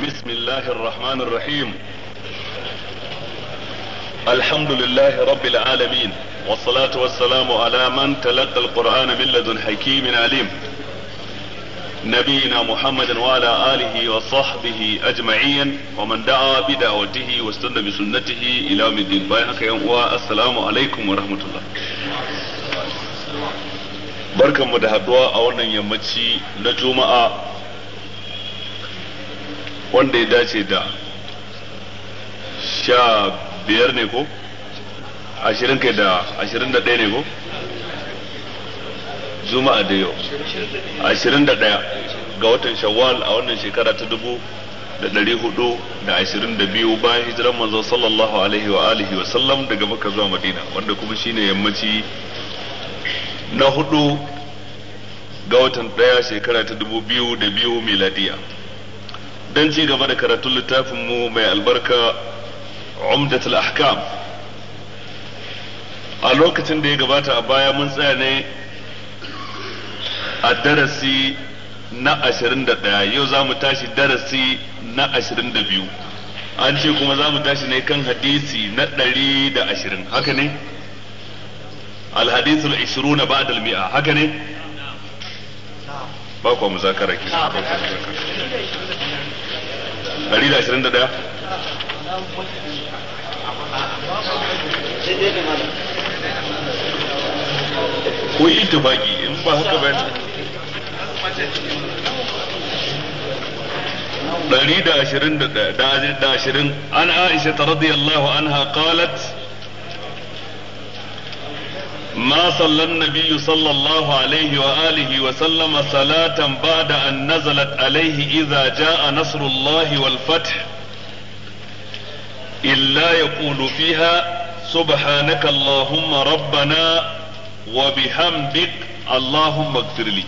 بسم الله الرحمن الرحيم. الحمد لله رب العالمين، والصلاة والسلام على من تلقى القرآن من لدن حكيم عليم، نبينا محمد وعلى آله وصحبه أجمعين، ومن دعا بدعوته واستنى بسنته إلى يوم الدين. السلام عليكم ورحمة الله. barkanmu da haduwa a wannan yammaci na juma'a wanda ya dace da 15 ne ko 20 kai da 21 ne ko juma'a da yau 21 ga watan shawwal a wannan shekara ta 1422 bayan hijiran manzo sallallahu alaihi wa alihi wa sallam daga Makka zuwa Madina, wanda kuma shine yammaci na 4 ga watan 1 shekara ta 2002 miladiya. Dan ci gaba da karatun littafin mu mai albarka Umdatul Ahkam. A lokacin da ya gabata a baya mun tsaya ne a darasi na 21, yau za mu tashi darasi na 22. An ce kuma za mu tashi ne kan hadisi na 120, haka ne? الحديث 20 بعد 100 haka ne ba ku muzakara ki 121 ko yi tafaki in ba haka ba 120 an Aisha radiyallahu anha qalat ما صلى النبي صلى الله عليه وآله وسلم صلاة بعد أن نزلت عليه إذا جاء نصر الله والفتح إلا يقول فيها سبحانك اللهم ربنا وبحمدك اللهم اغفر لي.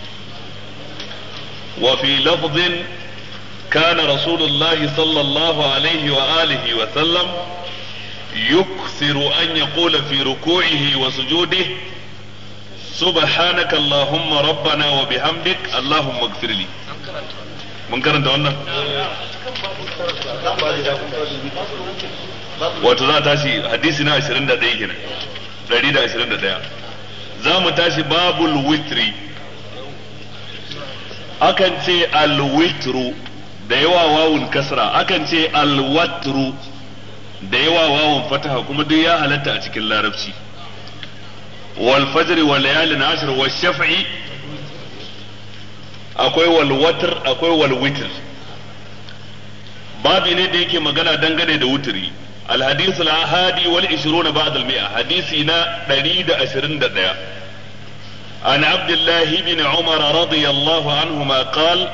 وفي لفظ كان رسول الله صلى الله عليه وآله وسلم يكثر أن يقول في ركوعه وسجوده سبحانك اللهم ربنا وبحمدك اللهم اغفر لي. mun karanta wannan wato za tashi hadisi na 21 kenan 121 za mu tashi babul witri. akan ce al-witru da yawa wawun kasra, akan ce al-watru da yawa wawan fataha, kuma duk ya halatta a cikin larabci. wal fajr wal layalin ashr wal shaf'i, akwai wal watr akwai wal witr. babi ne da yake magana dangane da wutri. al hadith al ahadi wal 20 ba'da al 100, hadisi na 121 an abdullah ibn umar radiyallahu anhuma qala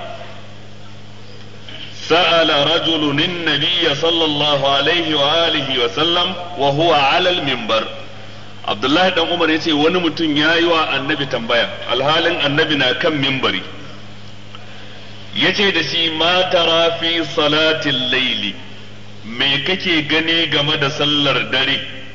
سأل رجل النبي صلى الله عليه وآله وسلم وهو على المنبر. عبد الله بن عمر yace wani mutum yayi wa annabi tambaya alhalin annabi na kan minbari, yace da shi ma tara fi salatil layli, me kake gani game da sallar dare?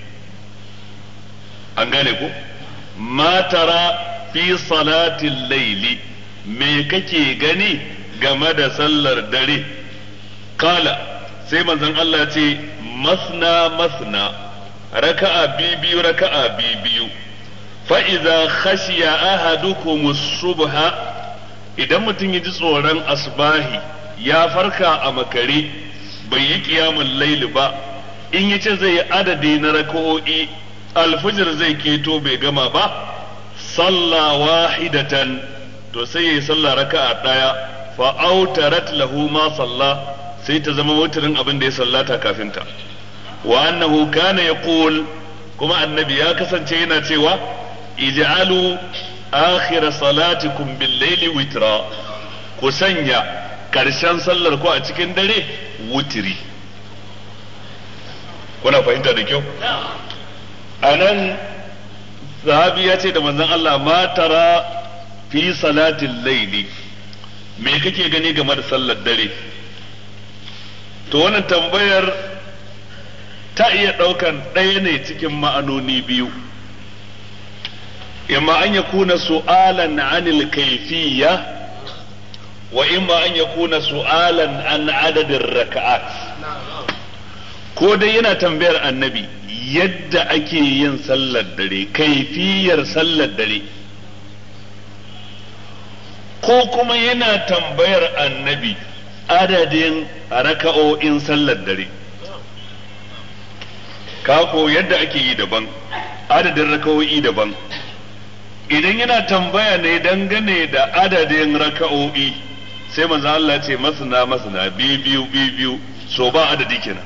an gane ko ma tara fi salatil layli, me kake gani game da sallar dare? Kala sai manzon Allah ce masna masna, raka'a biyu raka'a biyu. Fa idza khashiya ahadukum as-subha, idan mutum ya ji tsoron asbahi ya farka a makare bai yi qiyamul layl ba, in yace zai yi adadi na raka'o'i alfajr zai keto bai gama ba, salla wahidatan, to sai yayi sallah raka'a daya, fa autarat lahu ma salla, sai ta zama wutirin abin da ya sallata kafin ta. wa annahu kana yaqul, kuma annabi ya kasance yana cewa ij'alu akhir salatikum bil layli witra, ku sanya karshen sallar ku a cikin dare wutiri. kuna fahimta da kyau? anan sahabi ya ce da manzon Allah ma tara fi salatil layli, me kake gani game da sallar dare? To wannan tambayar ta iya ɗaukan ɗaya ne cikin ma'anoni biyu, imma an yakuna su'alan anil kayfiyya wa imma an yakuna su'alan an adadin raka'at, ko dai yana tambayar annabi yadda ake yin sallar dare, kaifiyar sallar dare, ko kuma yana tambayar annabi adadin raka'o'in sallar dare. Kako yadda ake yi daban, adadin raka'o'i daban. Idan yana tambaya ne dangane da adadin raka'o'i, sai manzo Allah ce masna biyu so ba adadi kenan,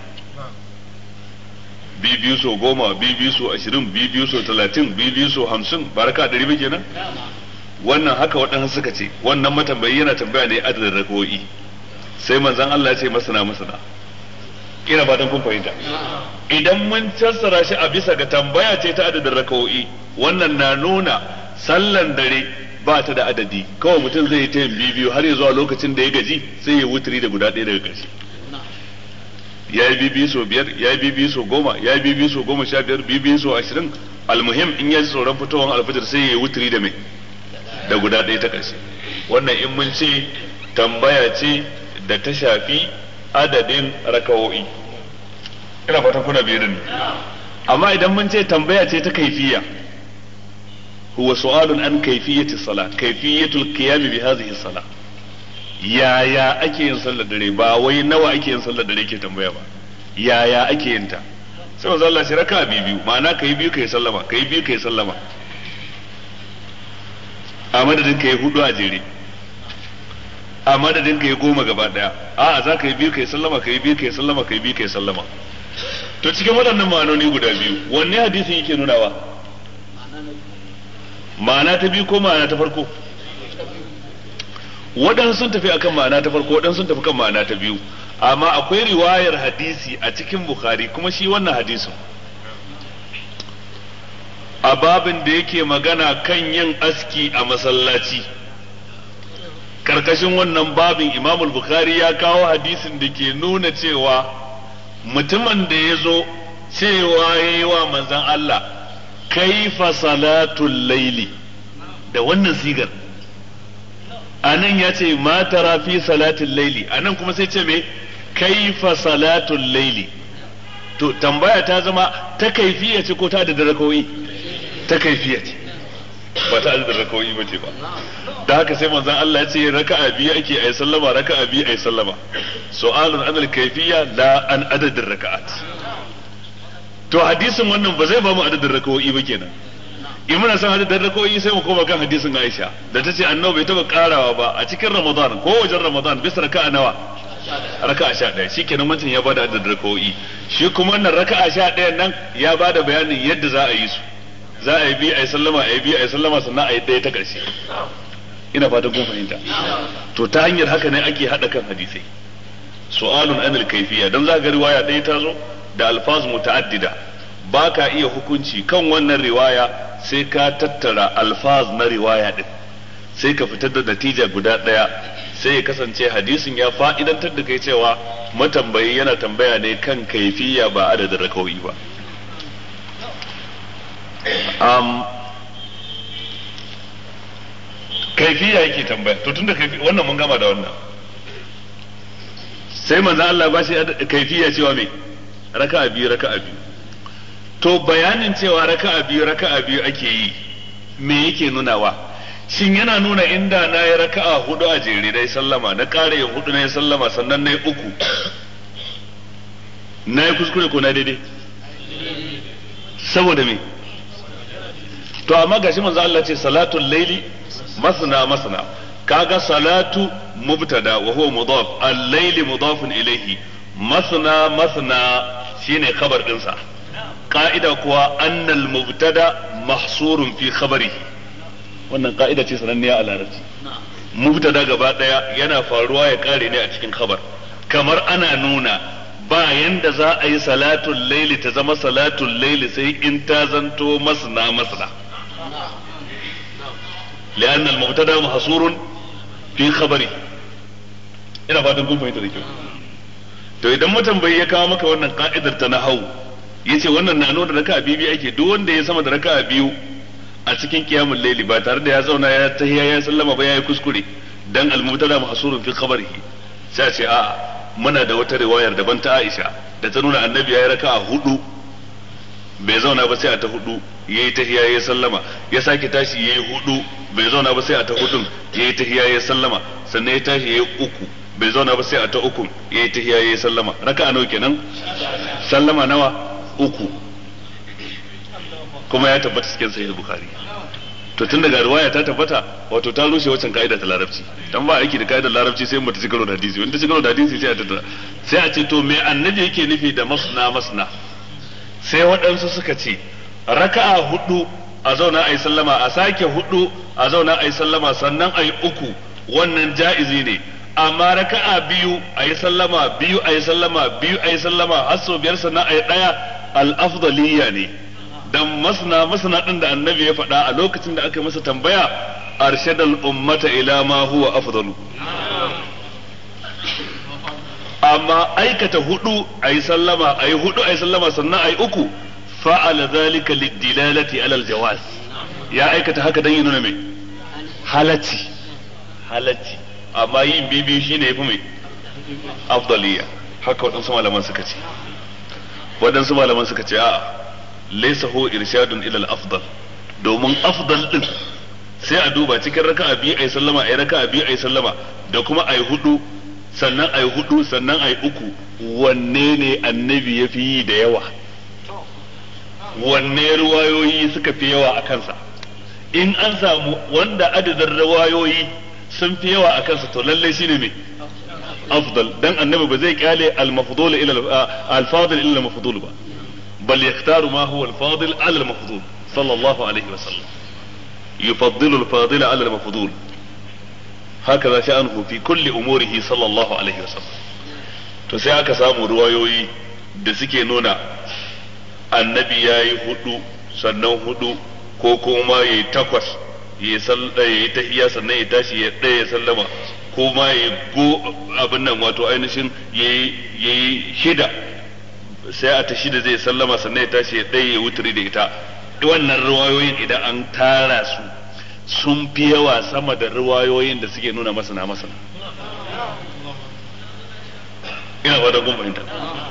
biyu so 10, biyu so 20, biyu so 30, biyu so 50, baraka 100 kenan. Wannan haka waɗansu suka ce, wannan matambayi yana tambaya ne adadin raka'o'i, sai manzon Allah ce masna. Ina fatan kun fahimta. Idan mun fassara shi a bisa ga tambaya ce ta adadin raka'o'i, wannan na nuna sallan dare ba ta da adadi, kawai mutum zai yi ta yin biyu har ya zuwa lokacin da ya gaji sai ya wuturi da guda ɗaya daga ƙarshe. Ya yi biyu so 5, ya yi biyu so 10, ya yi biyu so 15, biyu so 20, almuhim in ya ji tsoron fitowar alfajir sai ya yi wuturi da mai da guda ɗaya ta ƙarshe. Wannan in mun ce tambaya ce da ta shafi adadin raka'o'i, ina fatan kuna biye da ni. Amma idan mun ce tambaya ce ta kaifiya, huwa su'alun an kaifiyati salat, kaifiyatul qiyam bi hadhihi salat, yaya ake yin sallar dare, ba wai nawa ake yin sallar dare ke tambaya ba, yaya ake yin ta. Sai manzo Allah shi raka'a biyu, ma'ana kai biyu kai sallama, kai biyu kai sallama, a madadin kai 4 a jere, a madadin kai 10 gaba daya. A'a za ka yi biyu kai sallama, kai biyu kai sallama, kai biyu kai sallama. To cikin waɗannan ma'anoni guda biyu, wanne hadisin yake nunawa? Ma'ana ta biyu ko ma'ana ta farko? Waɗansu sun tafi akan ma'ana ta farko, waɗansu sun tafi kan ma'ana ta biyu. Amma akwai riwayar hadisi a cikin Bukhari, kuma shi wannan hadisin a babin da yake magana kan yin aski a masallaci. Karkashin wannan babin Imam Bukhari ya kawo hadisin da ke nuna cewa mutumin da ya zo cewa ya yi wa manzan Allah kaifa salatul laili da wannan sigar, anan ya ce ma tara fi salatul laili, anan kuma sai ce me kaifa salatul laili. To tambaya ta zama ta kaifiya ce ko ta da rakawai? Ta kaifiya ce, ba ta da rakawai ba ce ba. Da haka sai manzon Allah ya ce raka'a biyu ake ayi sallama, raka'a biyu ayi sallama. Su'alun anil kayfiyya la an adadin raka'at. To hadisin wannan ba zai ba mu adadin raka'o'i ba kenan. In muna san adadin raka'o'i sai mu koma kan hadisin Aisha da tace annabi bai taba karawa ba a cikin Ramadan ko wajen Ramadan bisa raka'a nawa? Raka'a 11. Shikenan mutum ya bada adadin raka'o'i. Shi kuma wannan raka'a 11 nan ya bada bayanin yadda za a yi su. Za a yi bi ayi sallama, ayi bi ayi sallama, sannan ayi ɗaya ta ƙarshe. Ina fatan kun fahimta. To ta hanyar haka ne ake hada kan hadisai. Su'alun anil kayfiyya, dan za ga riwaya ɗaya ta zo da alfaz muta'addida, ba ka iya hukunci kan wannan riwaya sai ka tattara alfaz na riwaya din, sai ka fitar da natija guda ɗaya, sai ya kasance hadisin ya fa'idantar da kai cewa matambayi yana tambaya ne kan kaifiya ba adadin rakawi ba. Kaifiya yake tambaya, to tunda wannan mun gama da wannan, sai manzo Allah ba shi kaifiya cewa me raka'a biyu. To bayanin cewa raka'a biyu ake yi, me yake nunawa? Shin yana nuna inda na yi raka'a 4 a jere dai sallama, na ƙara yin 4 na yi sallama, sannan na yi 3, na yi kuskure ko na daidai? Saboda me? To amma gashi manzo Allah ce salatul laili masna, kaga salatu mubtada wa huwa mudaf, al-laili mudafun ilayhi, masna shine khabar dinsa. Ka'ida kuwa annal mubtada mahsurun fi khabarihi, wannan ka'ida ce sananniya a larabci. Mubtada gaba daya yana faruwa ya kare ne a cikin khabar, kamar ana nuna ba yanda za a yi salatul laili ta zama salatul laili sai in ta zanto masna. لأن المبتدا محصور في خبره. ina fatan kun fahimta da kyau. To idan mutum bai ya kawo maka wannan ka'idar ta nahwu, yace wannan na nuna raka'a biyu ake, duk wanda ya sama da raka'a biyu a cikin qiyamul layli ba tare da ya zauna ya tahiyya ya sallama ba yayi kuskure, dan al-mubtada mahsurun fi khabarihi sai ce a muna da wata riwayar daban ta Aisha da ta nuna annabi yayi raka'a hudu bai zauna ba sai a ta hudu yayi tahiyya yayi sallama ya sake tashi yayi hudu bai zauna ba sai a ta hudun yayi tahiyya yayi sallama sannan ya tashi yayi uku bai zauna ba sai a ta uku yayi tahiyya yayi sallama raka'a nawa kenan sallama nawa uku kuma ya tabbata cikin sahih bukhari to tun daga riwaya ta tabbata wato ta rushe wancan kaida ta larabci dan ba aiki da kaidar larabci sai mu ta cigaro da hadisi wanda cigaro da hadisi sai a tattara sai a ce to me annabi yake nufi da masna sai waɗansu suka ce raka'a hudu a zauna ayi sallama a sake hudu a zauna ayi sallama sannan ayi uku wannan ja'izi ne amma raka'a biyu ayi sallama biyu ayi sallama biyu ayi sallama har sau biyar sannan ayi daya al-afdaliyya ne dan masna din da annabi ya faɗa a lokacin da aka masa tambaya arshadal ummata ila ma huwa afdalu amma aikata hudu ayi sallama ayi hudu ayi sallama sannan ayi uku fa'ala zalika lidilalati ala aljawaz ya aikata haka dan ya nuna mai halacci amma yin bibi shine yafi mai afdaliya haka wadansu malaman suka ce a'a laysa hu irshadun ila al-afdal domin afdal din sai a duba cikin raka'a biyu ayi sallama ayi raka'a biyu ayi sallama da kuma ayi hudu sannan ayi uku wanne ne annabi yafi yi da yawa wanne ruwayoyi suka fi yawa a kansa in an samu wanda adadin ruwayoyi sun fi yawa a kansa to lalle shine me afdal dan annabi ba zai kyale al-mafdul ila al-fadil illa al-mafdul ba بل يختار ما هو الفاضل على المفضول صلى الله عليه وسلم يفضل الفاضل على المفضول هكذا شأنه في كل أموره صلى الله عليه وسلم to sai aka samu ruwayoyi da suke nuna annabi ya yi hudu sannan hudu ko kuma ya yi takwas ya yi tahiyya sannan ya tashi ya ɗaya ya sallama ko ma ya go abin nan wato ainihin ya yi shida sai a ta shida zai sallama sannan ya tashi ya ɗaya ya wuturi da ita wannan ruwayoyin idan an tara su sun fi yawa sama da ruwayoyin da suke nuna masana ina ba da fahimta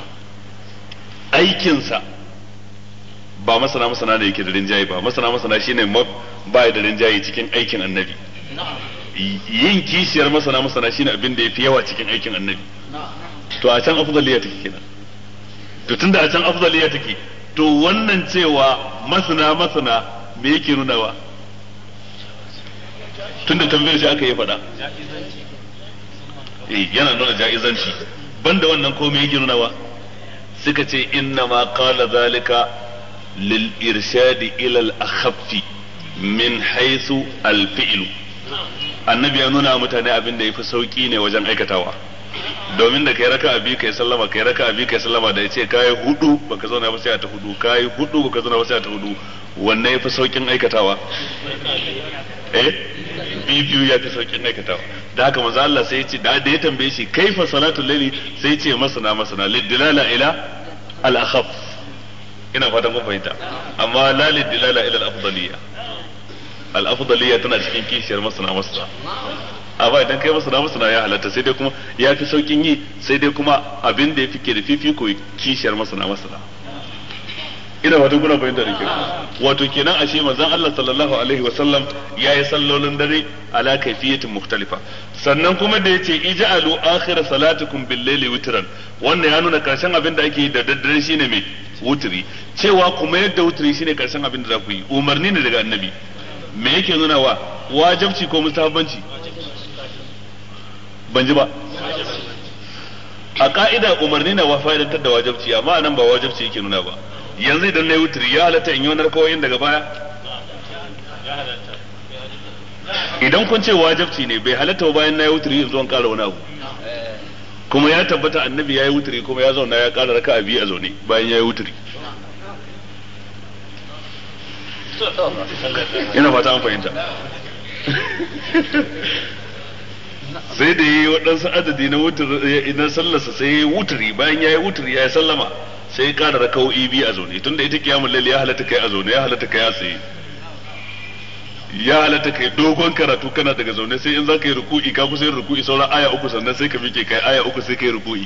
aikinsa ba masana da yake da rinjaye ba masana shine ba da rinjaye cikin aikin annabi yin kishiyar masana shine abin da yafi yawa cikin aikin annabi to a can afdaliya take kenan to tunda a can afdaliya take to wannan cewa masana me yake nunawa tunda tambayar shi aka yi faɗa yana nuna ja'izanci banda wannan ko me yake nunawa suka ce inna ma qala zalika lil irshadi ila al akhaffi min haythu al fi'lu annabi ya nuna mutane abin da yafi sauki ne wajen aikatawa domin da kai raka'a biyu kai sallama da yace kai hudu baka zauna ba sai ta hudu kai hudu baka zauna ba sai ta hudu wannan yafi saukin aikatawa biyu ya fi saukin aikatawa da haka manzo Allah sai ya ce da ya tambaye shi kaifa salatul layli sai ya ce masana lidilala ila al akhaf ina fatan kun fahimta amma la lidilala ila al afdaliyya tana cikin kishiyar masana amma idan kai masana ya halatta sai dai kuma ya fi saukin yi sai dai kuma abin da ya fike da fifiko kishiyar masana ina fatan kuna fahimta da kyau wato kenan ashe manzon Allah sallallahu alaihi wa sallam yayi sallolin dare ala kayfiyatin mukhtalifa sannan kuma da yace ij'alu akhir salatukum bil layli witran wannan ya nuna karshen abin da ake yi da daddare shine mai wutri cewa kuma yadda wutri shine karshen abin da za ku yi umarni ne daga annabi me yake nuna wa wajibci ko mustahabbanci ban ji ba a ka'ida umarni na fa'idantar da wajibci amma nan ba wajibci yake nuna ba yanzu idan na yi wuturi ya halatta in yi wani rakawoyin daga baya idan kun ce wajibci ne bai halatta bayan na yi wuturi in zo an ƙara wani abu kuma ya tabbata annabi ya yi wuturi kuma ya zauna ya ƙara raka'a biyu a zaune bayan ya yi wuturi ina fata an fahimta sai da yi waɗansu adadi na sallarsa sai ya yi wuturi bayan ya yi wuturi ya yi sallama sai ya ƙara raka'o'i biyu a zaune tunda ita kiyamul layl ya halatta kai a zaune ya halatta kai a tsaye ya halatta kai dogon karatu kana daga zaune sai in za ka yi ruku'i ka kusa yin ruku'i sauran aya uku sannan sai ka miƙe kai aya uku sai ka yi ruku'i.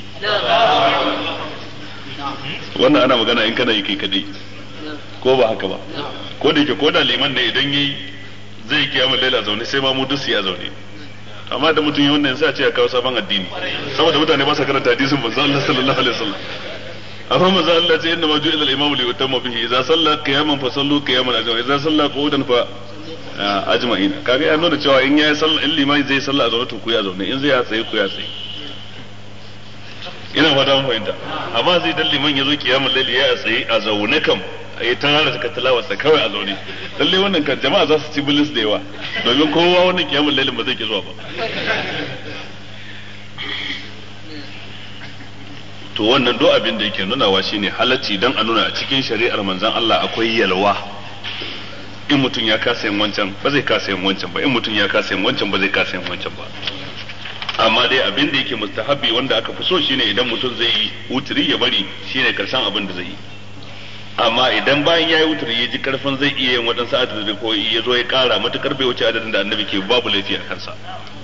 Wannan ana magana in kana yi kai kadai ko ba haka ba, ko da yake ko da liman ne idan yi zai kiyama laila zaune sai ma mu duk ya zaune, amma da mutum yi wannan sai a ce ya kawo sabon addini saboda mutane ba sa karanta hadisin manzo Allah sallallahu alaihi wasallam. amma manzo Allah ce inna ma ju'ila al-imamu li yutamma bihi idza salla qiyaman fa sallu qiyaman ajma'in idza salla qu'udan fa ajma'in. kaga ya nuna cewa in yayi sallah in liman zai salla a zaune to ku ya zaune, in zai ya tsaye ku ya tsaye. ina fata mun fahimta. amma zai dan liman yazo qiyamul layli ya tsaye a zaune kam ayi tara da tilawarsa kawai a zaune, lalle wannan kan jama'a za su ci bilis da yawa domin kowa wannan qiyamul layli ba zai ki zuwa ba. to wannan do abin da yake nunawa shine halacci dan a nuna a cikin shari'ar manzon Allah akwai yalwa. in mutum ya kasa yin wancan ba zai kasa yin wancan ba, in mutum ya kasa yin wancan ba zai kasa yin wancan ba. amma dai abin da yake mustahabi wanda aka fi so shine idan mutum zai yi wuturi ya bari shine karshen abin da zai yi. amma idan bayan yayi wuturi ya ji karfin zai iya yin wadansu adadin ko ya zo ya kara matukar bai wuce adadin da annabi ke babu laifi a kansa.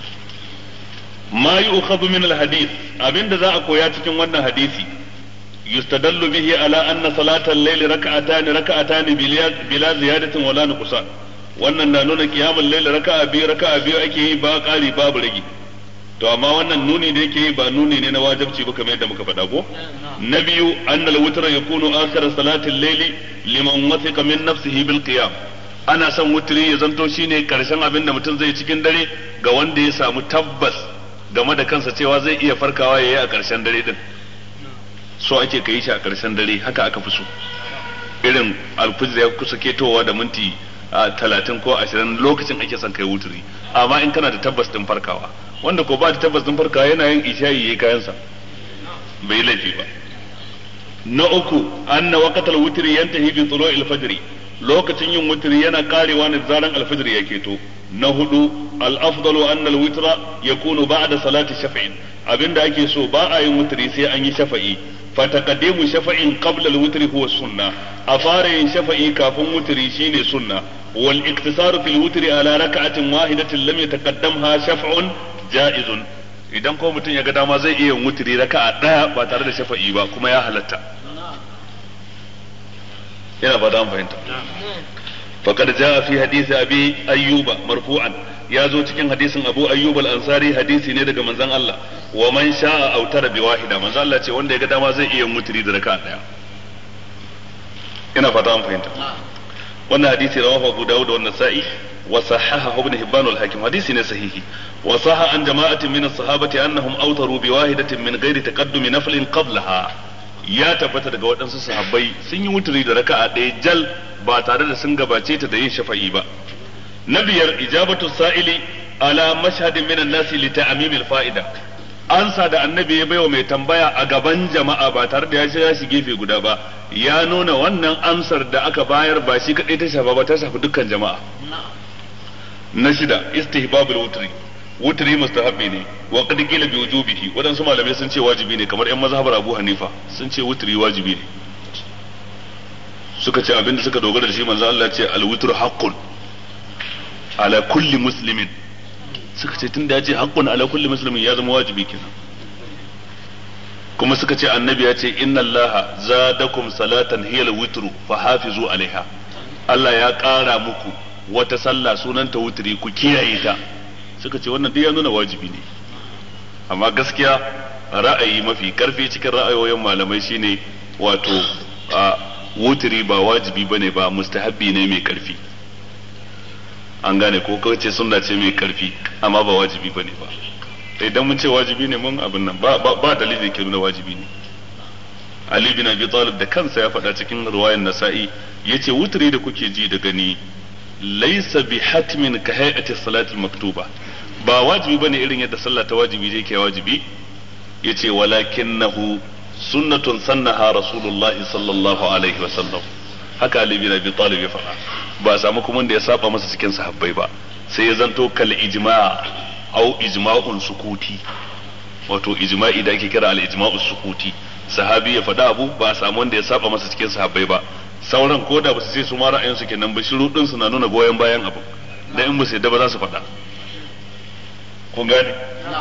ma yu'khadhu min al-hadith, abinda za a koya cikin wannan hadisi, yustadallu bihi ala anna salatal layli raka'atan bila ziyadatin wala nuqsan. wannan na nuna qiyamul layli raka'a biyu ake yi ba ƙari babu rage. to amma wannan nuni da yake yi ba nuni ne na wajibci ba kamar yadda muka faɗa ko. na biyu annal witra yakunu akhir salatil layli liman wathiqa min nafsihi bil qiyam. ana son wutri ya zanto shine karshen abin da mutum zai cikin dare ga wanda ya samu tabbas game da kansa cewa zai iya farkawa yayi a ƙarshen dare din. so ake kai shi a ƙarshen dare, haka aka fi so. irin alfijir ya kusa ketowa da minti 30 ko 20 lokacin ake son kai wuturi. amma in kana da tabbas din farkawa, wanda ko ba da tabbas din farkawa yana yin isha'i yayi kayansa bai laifi ba. na uku anna waqtal wutri yantahi bi tulu'il fajr, lokacin yin wutri yana karewa ne zaran alfajr ya keto. na hudu al-afdalu anna al-witra yakunu ba'da salati shaf'in, abinda ake so ba a yin wutri sai an yi shafa'i. fa taqaddimu shafa'in qabla al-witri huwa sunna, a fara yin shafa'i kafin wutri shine sunna. wal iktisaru fil witri ala rak'atin wahidatin lam yataqaddamha shaf'un ja'izun, idan ko mutum ya ga dama zai iya yin wutri raka'a daya ba tare da shafa'i ba kuma ya halatta. yana ba da fahimta. faqad jaa fi hadisi abi ayyuba marfu'an, ya zo cikin hadisin abu ayyub al-ansari, hadisi ne daga manzon Allah. wa man sha'a autara bi wahida, manzon Allah ce wanda ya ga dama zai iya mutri da raka'a daya. ina fata an fahimta. wannan hadisi rawahu Abu Dawud wa Nasa'i wa sahahahu Ibn Hibban al-Hakim, hadisi ne sahihi. wa sahha an jama'atin min as-sahabati annahum autaru bi wahidatin min ghairi taqaddumi naflin qablaha, ya tabbata daga waɗansu sahabbai sun yi wuturi da raka'a ɗaya jal ba tare da sun gabace ta da yin shafa'i ba. na biyar ijabatu sa'ili ala mashhadin minan nasi li ta'mimil fa'ida, ansa da annabi ya baiwa mai tambaya a gaban jama'a ba tare da ya shi gefe guda ba, ya nuna wannan amsar da aka bayar ba shi kadai ta shafa ba, ta shafi dukkan jama'a. na shida istihbabul wutri, wutri mustahabbi ne wa qad qila bi wujubihi, wadansu malamai sun ce wajibi ne kamar yan mazhabar Abu Hanifa sun ce wutri wajibi ne. suka ce abinda suka dogara da shi manzo Allah ya ce al-wutru haqqun ala kulli muslimin, suka ce tunda ya ce haqqun ala kulli muslimin ya zama wajibi kenan. kuma suka ce annabi ya ce inna allaha zadakum salatan hiya al-witru fa hafizu alaiha, Allah ya kara muku wata sallah sunanta wutri ku kiyaye ta. suka ce wannan duk ya nuna wajibi ne. amma gaskiya ra'ayi mafi karfi cikin ra'ayoyin malamai shine wato wutri ba wajibi bane ba, mustahabbi ne mai karfi. an gane ko kace sunna ce mai karfi amma ba wajibi bane ba. idan mun ce wajibi ne mun abin nan ba dalili ke nuna wajibi ne. Ali bin Abi Talib da kansa ya faɗa cikin riwayar Nasa'i yace wutri da kuke ji da gani laysa bi hatmin ka hay'ati salati maktuba, ba wajibi bane irin yadda sallah ta wajibi je ke wajibi. yace walakinnahu sunnatun sannaha Rasulullah sallallahu alaihi wasallam, haka Ali bin Abi Talib ya faɗa. ba samu kuma da ya saba masa cikin sahabbai ba, sai ya zanto kal ijma' au ijma'un sukuti, wato ijma'i da ake kira al ijma'u sukuti. sahabi ya faɗa abu ba a samu wanda ya saba masa cikin sahabbai ba, sauran ko da ba su ce su ma ra'ayin su kenan ba, shiru din su na nuna goyen bayan abu. da in ba su yadda ba za su faɗa. kun gane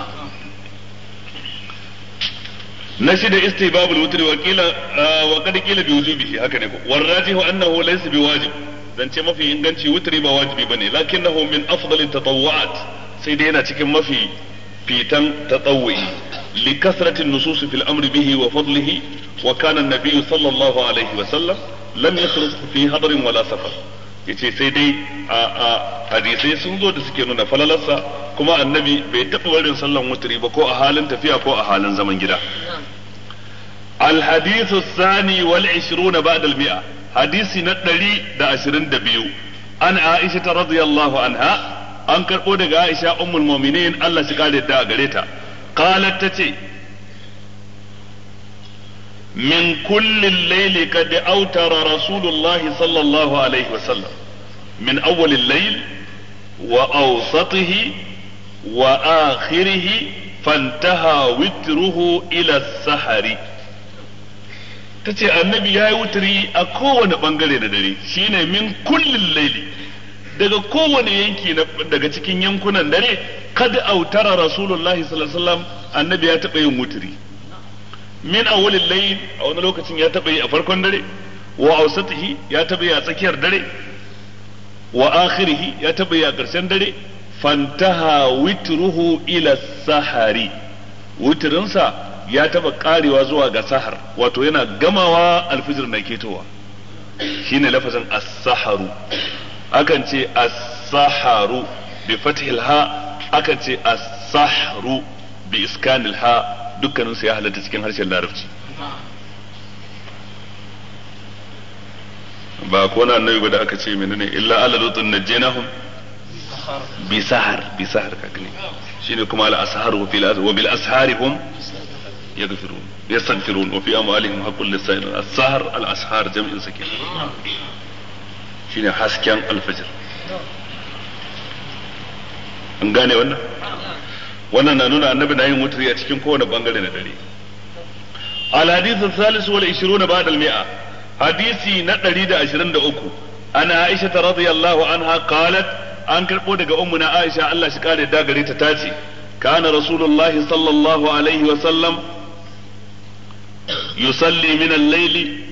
na shida istihbabul wutri wa qila wa qad qila bi wujubihi haka ne ko warajihu annahu laysa bi wajib dan ce mafi inganci wutri ba wajibi bane lakinnahu min afdali tatawwu'at sai dai yana cikin mafi fitan tatawwi li kasrati an-nusus fil amri bihi wa fadlihi wa kana an-nabiy sallallahu alaihi wa sallam lam yakhruj fi hadrin wala safar yace sai dai a hadisai sun zo da suke nuna falalarsa kuma annabi bai taɓa warin sallan wutri ba ko a halin tafiya ko a halin zaman gida. الحديث الثاني والعشرون بعد المئة حديث نتري دا 22 عن عائشة رضي الله عنها an karɓo daga Aisha ummul mu'minin Allah shi kare da gare ta qalat tace min kulli al-layl qad awtara rasulullahi sallallahu alaihi wasallam min awwal al-layl wa awsatihi wa akhirih fantaha witruhu ila as-sahari tace annabi yayi wutri a kowane bangare da dare shine min kullil layli daga kowane yanki daga cikin yankunan dare kad autara rasulullahi sallallahu alaihi wasallam annabi ya taba yin wutri min awwalil layl a wani lokacin ya taba yi a farkon dare wa awsatihi ya taba yi a tsakiyar dare wa akhirihi ya taba yi a ƙarshen dare fantaha witruhu ila sahari wutrinsa ya taba karewa zuwa ga sahar wato yana gamawa alfijir na ketowa shine lafazin as-saharu akan ce as-saharu bi fathil ha akan ce as-sahru bi iskanil ha dukkanin su ya halatta cikin harshen larabci ba ko na annabi ba da aka ce menene illa ala lutun najjaynahum bi sahar kakne shine kuma al-asharu wa bil asharihum يغفرون يستغفرون وفي أموالهم حق للسائل السهر الأسحار جمع سكين شنو حسكن الفجر an gane wannan na nuna annabi na yin wutri a cikin kowane bangare na dare al-hadith al-thalith wal 20 ba'da al-mi'a hadisi na 123 ana Aisha radhiyallahu anha qalat an karbo daga ummuna Aisha Allah shi kare da gare ta tace kana rasulullahi sallallahu alaihi wa sallam يصلي من الليل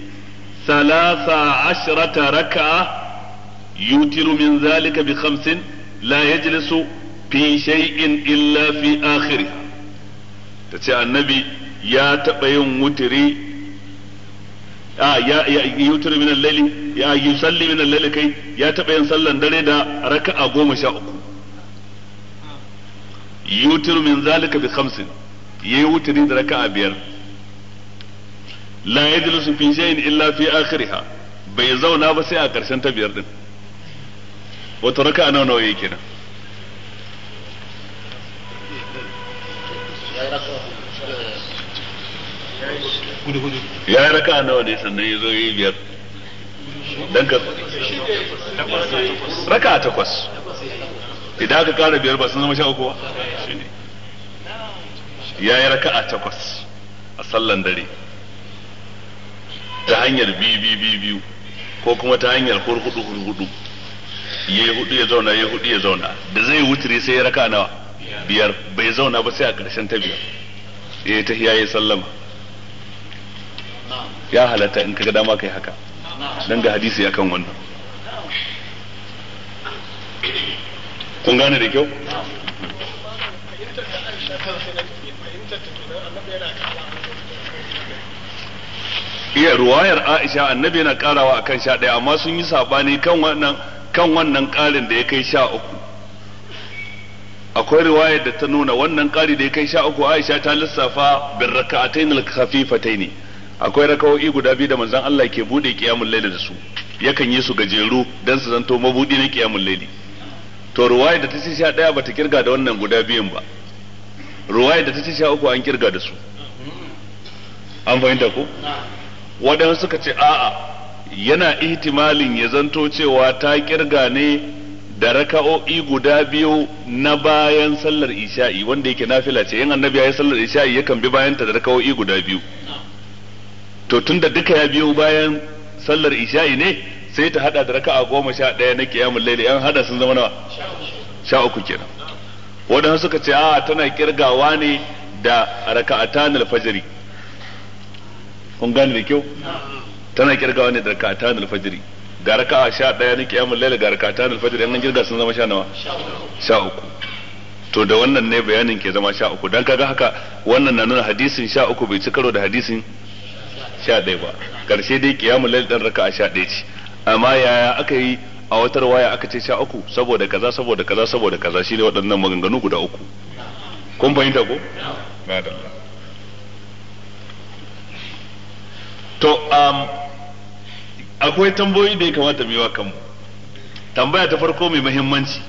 13 ركعة يوتر من ذلك ب5 لا يجلس في شيء إلا في آخره تتي النبي يا تبين وتري يوتر من الليل يا يصلي من الليل كي يا تبين صلى دريدا ركعة 13 يوتر من ذلك ب5 يوتري ركعة 5 la yajlisu fi shay'in illa fi akhiriha bai zauna ba sai a karshen ta 5 din wato raka'a nawa yake nan ya yi raka'a nawa ne sannan ya zo yi 5 dan ka raka'a 8 idan aka kara 5 ba sun zama 13 ba ya yi raka'a 8 a sallan dare ta hanyar biyu ko kuma ta hanyar hudu ya hudu ya zauna ya hudu ya zauna da zai wuturi sai ya raka nawa 5 bai zauna ba sai a ƙarshen ta 5 ya ta hiya ya sallama ya halatta in kaga dama kai haka dan ga hadisi akan wannan kun gane da kyau iya ruwayar Aisha annabi yana karawa akan 11 amma sun yi sabani kan wannan karin da ya kai 13 akwai riwayar da ta nuna wannan kari da ya kai 13 Aisha ta lissafa bin raka'atayn al-khafifatayn akwai raka'o'i guda biyu da manzon Allah ke bude qiyamul layl da su yakan yi su gajeru dan su zanto mabudi na qiyamul layl to riwayar da ta ce 11 bata kirga da wannan guda biyun ba riwayar da ta ce 13 an kirga da su an fahimta ko waɗansu suka ce a'a yana ihtimalin ya zanto cewa ta kirga ne da raka'o'i guda biyu na bayan sallar isha'i wanda yake nafila ce yin annabi yayi sallar isha'i yakan bi bayan ta da raka'o'i guda biyu to tunda duka ya biyo bayan sallar isha'i ne sai ta hada da raka'a 11 na qiyamul layli, an hada sun zama nawa 13 kenan. Wadanda suka ce a tana kirgawa ne da raka'atan al-fajr. Kun gane da kyau? Tana kirgawa ne da raka'atan al-fajr. Ga raka'a 11 na qiyamul layli ga raka'atan al-fajr, an kirga sun zama 13. To da wannan ne bayanin ke zama 13, dan kaga haka wannan na nuna hadisin 13 bai ci karo da hadisin 11 ba. Karshe dai qiyamul layl dan raka'a 11 ce, amma yaya aka yi a wata riwaya aka ce 13 saboda kaza saboda kaza saboda kaza, shine waɗannan maganganu guda uku. Kun fahimta ko? Madalla. To akwai tambayoyi da ya kamata mu yi wa kanmu. Tambaya ta farko mai muhimmanci,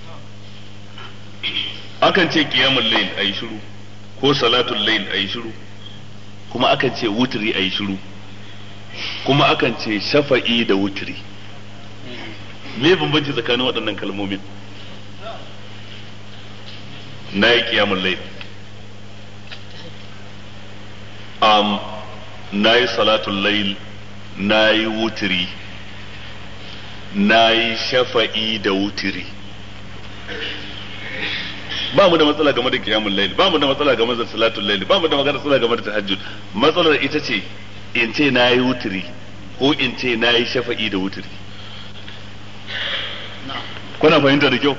akan ce qiyamul layl ayi shiru ko salatul layl ayi shiru, kuma akan ce wutri ayi shiru, kuma akan ce shafa'i da wutri. Me bambanci tsakanin waɗannan kalmomin? Na yi qiyamul layl, na yi salatul layl, na yi wutri, na yi shafa'i da wutri. Ba mu da matsala game da qiyamul layl, ba mu da matsala game da salatul layl, ba mu da matsala game da tahajjud. Matsalar ita ce in ce na yi wutri ko in ce na yi shafa'i da wutri. Kuna fahimta da kyau?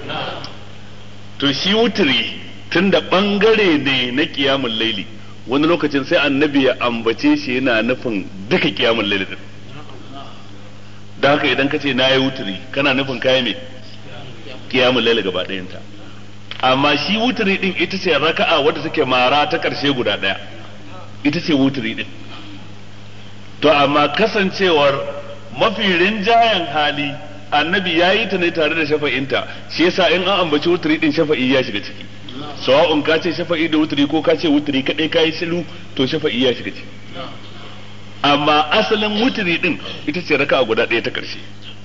To shi wutri tunda bangare ne na qiyamul layli, wani lokacin sai annabi ya ambace shi yana nufin duka qiyamul layli din. Da haka idan ka ce na yi wutri kana nufin kai me? Qiyamul layli gaba ɗayanta. Amma shi wutri din ita ce raka'a wadda take mara ta karshe guda daya, ita ce wutri din. To amma kasancewar mafi rinjayen hali annabi ya yi ta ne tare da shafa'inta, shi yasa in an ambaci wutri din shafa'i ya shiga ciki. Sawa'un ka ce shafa'i da wutri ko ka ce wutri kadai ka yi shiru, to shafa'i ya shiga ciki. Amma asalin wutri din ita ce raka'a guda daya ta karshe.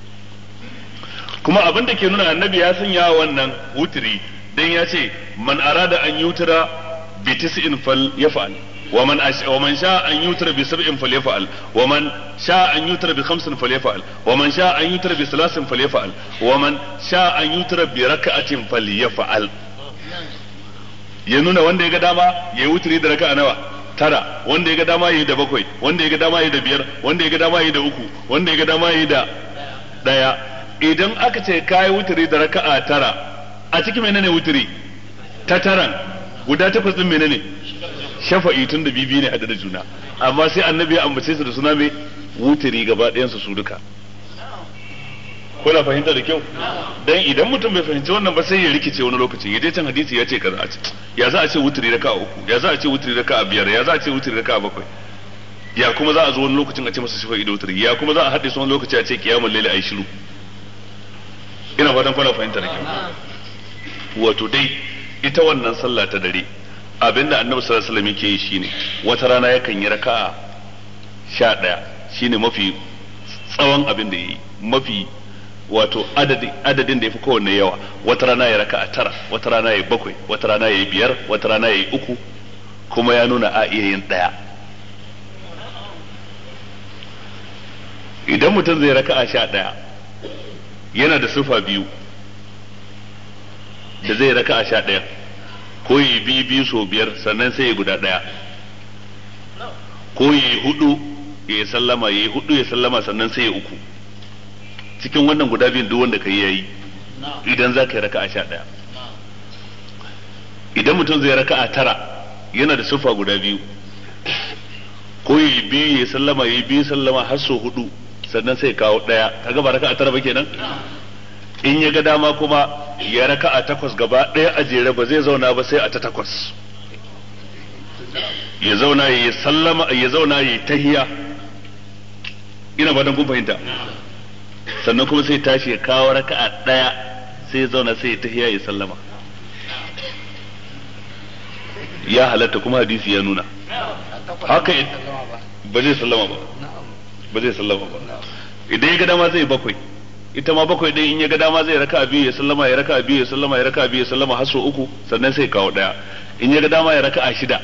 Kuma abin da ke nuna annabi ya sanya wannan wutri dan ya ce man arada an yutra bi tis'in fal yaf'al wa man sha an yutra bi sab'in fal yaf'al wa man sha an yutra bi khamsin fal yaf'al wa man sha an yutra bi thalathin fal yaf'al wa man sha an yutra bi rak'atin fal yaf'al. Ya nuna wanda ya ga dama yayi wutri da raka'a nawa? 9. Wanda ya ga dama yayi da 7, wanda ya ga dama yayi da 5, wanda ya ga dama yayi da 3, wanda ya ga dama yayi da 1. Idan aka ce kai wutri da raka'a 9, a cikin menene wutri? Ta 9 guda 8 din menene? Shafa'i, tun da bibi ne hada da juna. Amma sai annabi ya ambace su da suna mai wutri gaba ɗayan su duka. Kuna fahimta da kyau? Dan idan mutum bai fahimci wannan ba sai ya rikice wani lokaci. Ya je can hadisi ya ce kaza a ce. Ya za a ce wutri raka'a 3, ya za a ce wutri raka'a 5, ya za a ce wutri raka'a 7. Ya kuma za a zo wani lokacin a ce masa shafa'i da wutri, ya kuma za a haɗe su wani lokaci a ce qiyamul layli ayi shiru. Ina fatan kuna fahimta da kyau. Wato dai ita wannan sallah ta dare, abinda annabi sallallahu alaihi wasallam yake yi shine wata rana yakan yi raka'a 11, shine mafi tsawon abin da yayi, mafi wato adadin da yafi kowanne yawa. Wata rana ya raka'a 9, wata rana ya 7, wata rana ya 5, wata rana ya 3, kuma ya nuna a iya yin 1. Idan mutum zai raka'a 11 yana da sifa biyu da zai raka'a 11, ko yi biyu so 5 sannan sai ya guda 1, ko yi 4 ya sallama, ya yi 4 ya sallama sannan sai ya 3. Cikin wannan guda biyun duk wanda kai yayi idan za ka yi raka'a 11. Idan mutum zai raka'a 9 yana da sufa guda biyu, ko yi biyu ya sallama, ya yi biyu sallama har so 4 sannan sai ya kawo 1, kaga ba raka'a 9 ba kenan. In ya ga dama kuma ya raka'a 8 gaba ɗaya a jere, ba zai zauna ba sai a ta 8. Ya zauna ya sallama, ya zauna ya tahiyya. Ina ba dan kun fahimta. Sannan kuma sai tashi ya kawo raka'a 1 sai ya zauna sai ya tahiyya ya sallama. Ya halatta kuma hadisi ya nuna haka. Ba zai sallama ba, ba zai sallama ba. Idan ya ga dama zai 7, ita ma 7 dai in ya ga dama zai raka'a 2 ya sallama, ya raka'a 2 ya sallama, ya raka'a 2 ya sallama har so 3 sannan sai kawo 1. In ya ga dama ya raka'a 6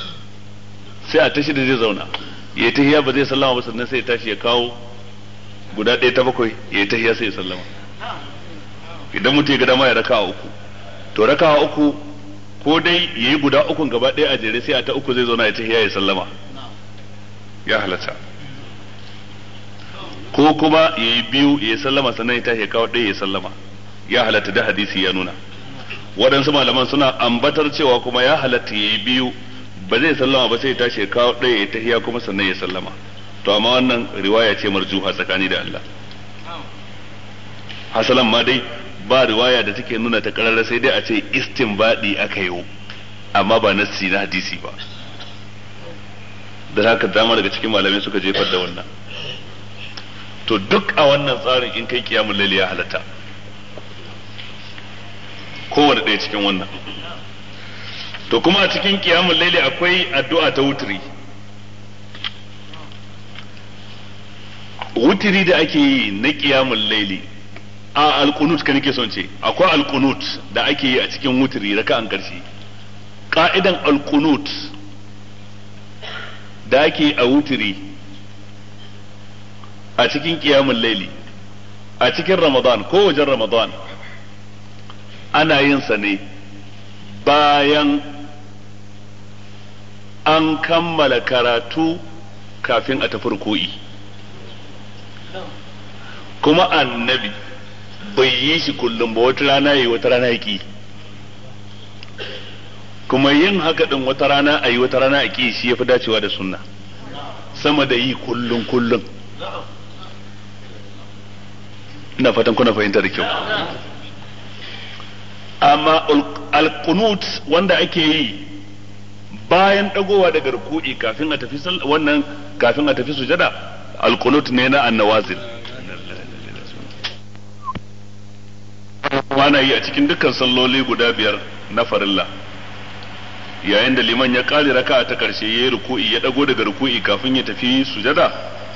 sai a ta 6 zai zauna, ya tahiyya ba zai sallama ba sannan sai ya tashi ya kawo guda ɗaya ta bakwai ya yi tahiyya sai ya sallama. Idan mutum ya ga dama ya raka'a uku, to raka'a uku ko dai yayi guda ukun gaba ɗaya a jere sai a ta uku zai zauna ya tahiyya ya sallama, ya halatta. Ko kuma yayi biyu ya sallama sannan ya tashi ya kawo ɗaya ya sallama, ya halatta, da hadisi ya nuna. Waɗansu malaman suna ambatar cewa kuma ya halatta yayi biyu ba zai sallama ba sai ya tashi ya kawo ɗaya ya tahiyya kuma sannan ya sallama. To amma wannan riwaya ce marjuha tsakani da Allah. Hasalan ma dai ba riwaya da take nuna ta karara, sai dai a ce istinbadi aka yi, amma ba nassi na hadisi ba. Da haka dama daga cikin malamai suka jefar da wannan. To duk a wannan tsarin in kai kiyamul laili ya halatta, kowane ɗaya cikin wannan. To kuma a cikin kiyamul laili akwai addu'a ta wutri. Wutiri da ake yi na kiyamul laili, a alqunut ka nake son ce, akwai alqunut da ake yi a cikin wutiri raka'an karshe. Ka'idan alqunut da ake a wutiri a cikin kiyamul laili a cikin Ramadan ko wajen Ramadan ana yin sa ne bayan an kammala karatu kafin a tafi ruku'i. Kuma annabi bai yi shi kullum ba, wata rana yi wata rana ki. Kuma yin haka din wata rana ayi wata rana a ki shi yafi dacewa da sunna sama da yi kullum. Ina fatan kuna fahimta da kyau. Amma al-qunut wanda ake yi bayan dagowa daga ruku'i kafin a tafi wannan kafin a tafi sujada, al-qunut ne na an-nawazil. Ana yi a cikin dukkan salloli guda biyar na farilla, yayin da liman ya kare raka'a ta karshe yayi ruku'i ya dago daga ruku'i kafin ya tafi sujada,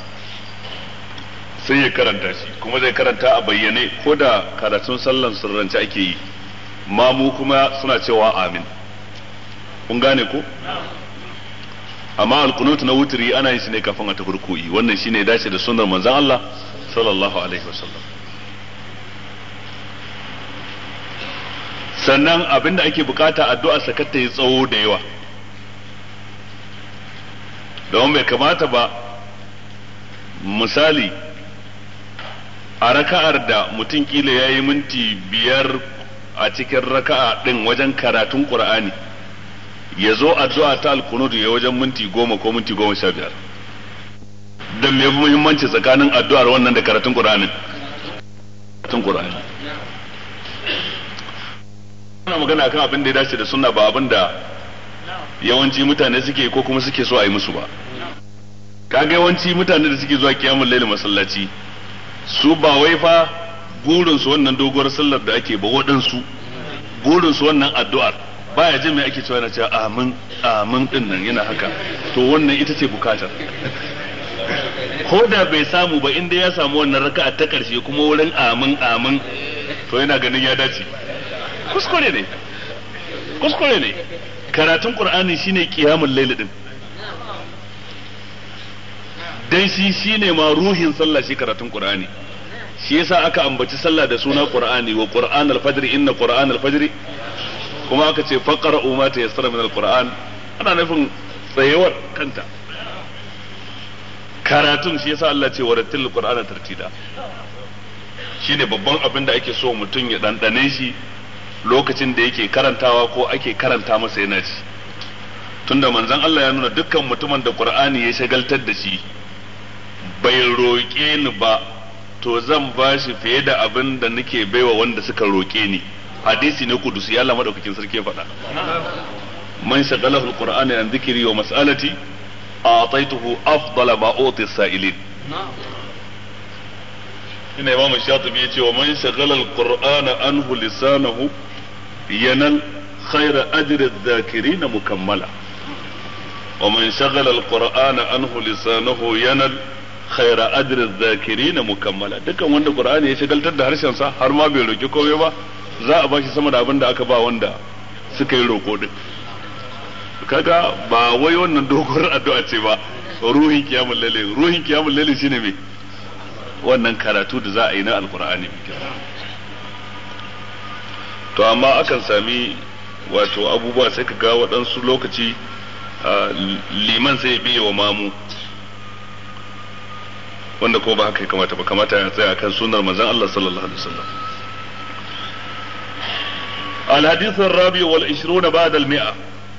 sai ya karanta shi, kuma zai karanta a bayyane ko da karatun sallan sirrance ake yi. Mamu kuma suna cewa amin. Kun gane ko? Amma alqunut na wutri ana yin shi ne kafin a tafi ruku'i. Wannan shine dace da sunnar manzon Allah sallallahu alaihi wasallam. Sannan abinda ake bukata addu'a sakatta yi tsawo da yawa, don bai kamata ba misali a raka'ar da mutum kila ya yi minti 5 a cikin raka'a din wajen karatun Qur'ani, ya zo addu'a ta alqunut ya wajen minti 10 ko minti 15. Dan me muhimmanci tsakanin addu'ar wannan da karatun Qur'ani? Ana magana akan abin da ya dace da sunna, ba abin da yawanci mutane suke ko kuma suke so a yi musu ba. Kaga yawanci mutane da suke zuwa kiyamul laili masallaci, su ba wai fa burin su wannan doguwar sallar da ake ba, waɗansu burin su wannan addu'ar. Baya jin me ake cewa, yana cewa amin amin din nan yana haka. To wannan ita ce bukatar. Ko da bai samu ba, inda ya samu wannan raka'a ta karshe kuma wurin amin amin, to yana ganin ya dace. Kuskure ne. Karatun Qur'ani shine qiyamul layl din, dan shi shine ma ruhin sallah, shi karatun Qur'ani. Shi yasa aka ambaci sallah da suna Qur'ani, wa Qur'an al-fajr, inna Qur'an al-fajr, kuma aka ce faqra'u ma tayassara min al-Qur'an. Ana nufin tsayewar kanta karatun. Shi yasa Allah ce warattil Qur'ana tartila. Shine babban abin da ake so mutum ya dandane shi lokacin da yake karantawa ko ake karanta masa yana ci. Tunda manzon Allah ya nuna dukkan mutumin da Qur'ani ya shagaltar da shi bai roƙe ni ba, to zan ba shi fiye da abin da nake baiwa wanda suka roƙe ni. Hadisi ne kudusi, ya Allah madaukakin sarki ya faɗa. Man shagalahu alqur'ani an dhikri wa mas'alati a'taytuhu afdala ma uti as-sa'ilin. Ina Imam Shatibi ya ce wa man shagala alqur'ana anhu lisanahu yanal khayra ajri adh-dhakirin mukammala. Wa man shagala alqur'ana anhu lisanahu yanal khayra ajri adh-dhakirin mukammala. Dukkan wanda Qur'ani ya shagaltar da harshen sa har ma bai roki komai ba, za a bashi sama da abin da aka ba wanda suka yi roko din. Kaga ba wai wannan doguwar addu'a ce ba, ruhin kiyamul layl shine me wannan karatu da za a yi na alqur'ani. To amma akan sami wato abubuwa sai ka ga waɗansu lokaci liman sai ya biye wa mamu, wanda ko ba haka ya kamata ba, kamata ya tsaya akan sunnar manzon Allah sallallahu alaihi wasallam. الحديث الرابع والعشرون بعد المئة.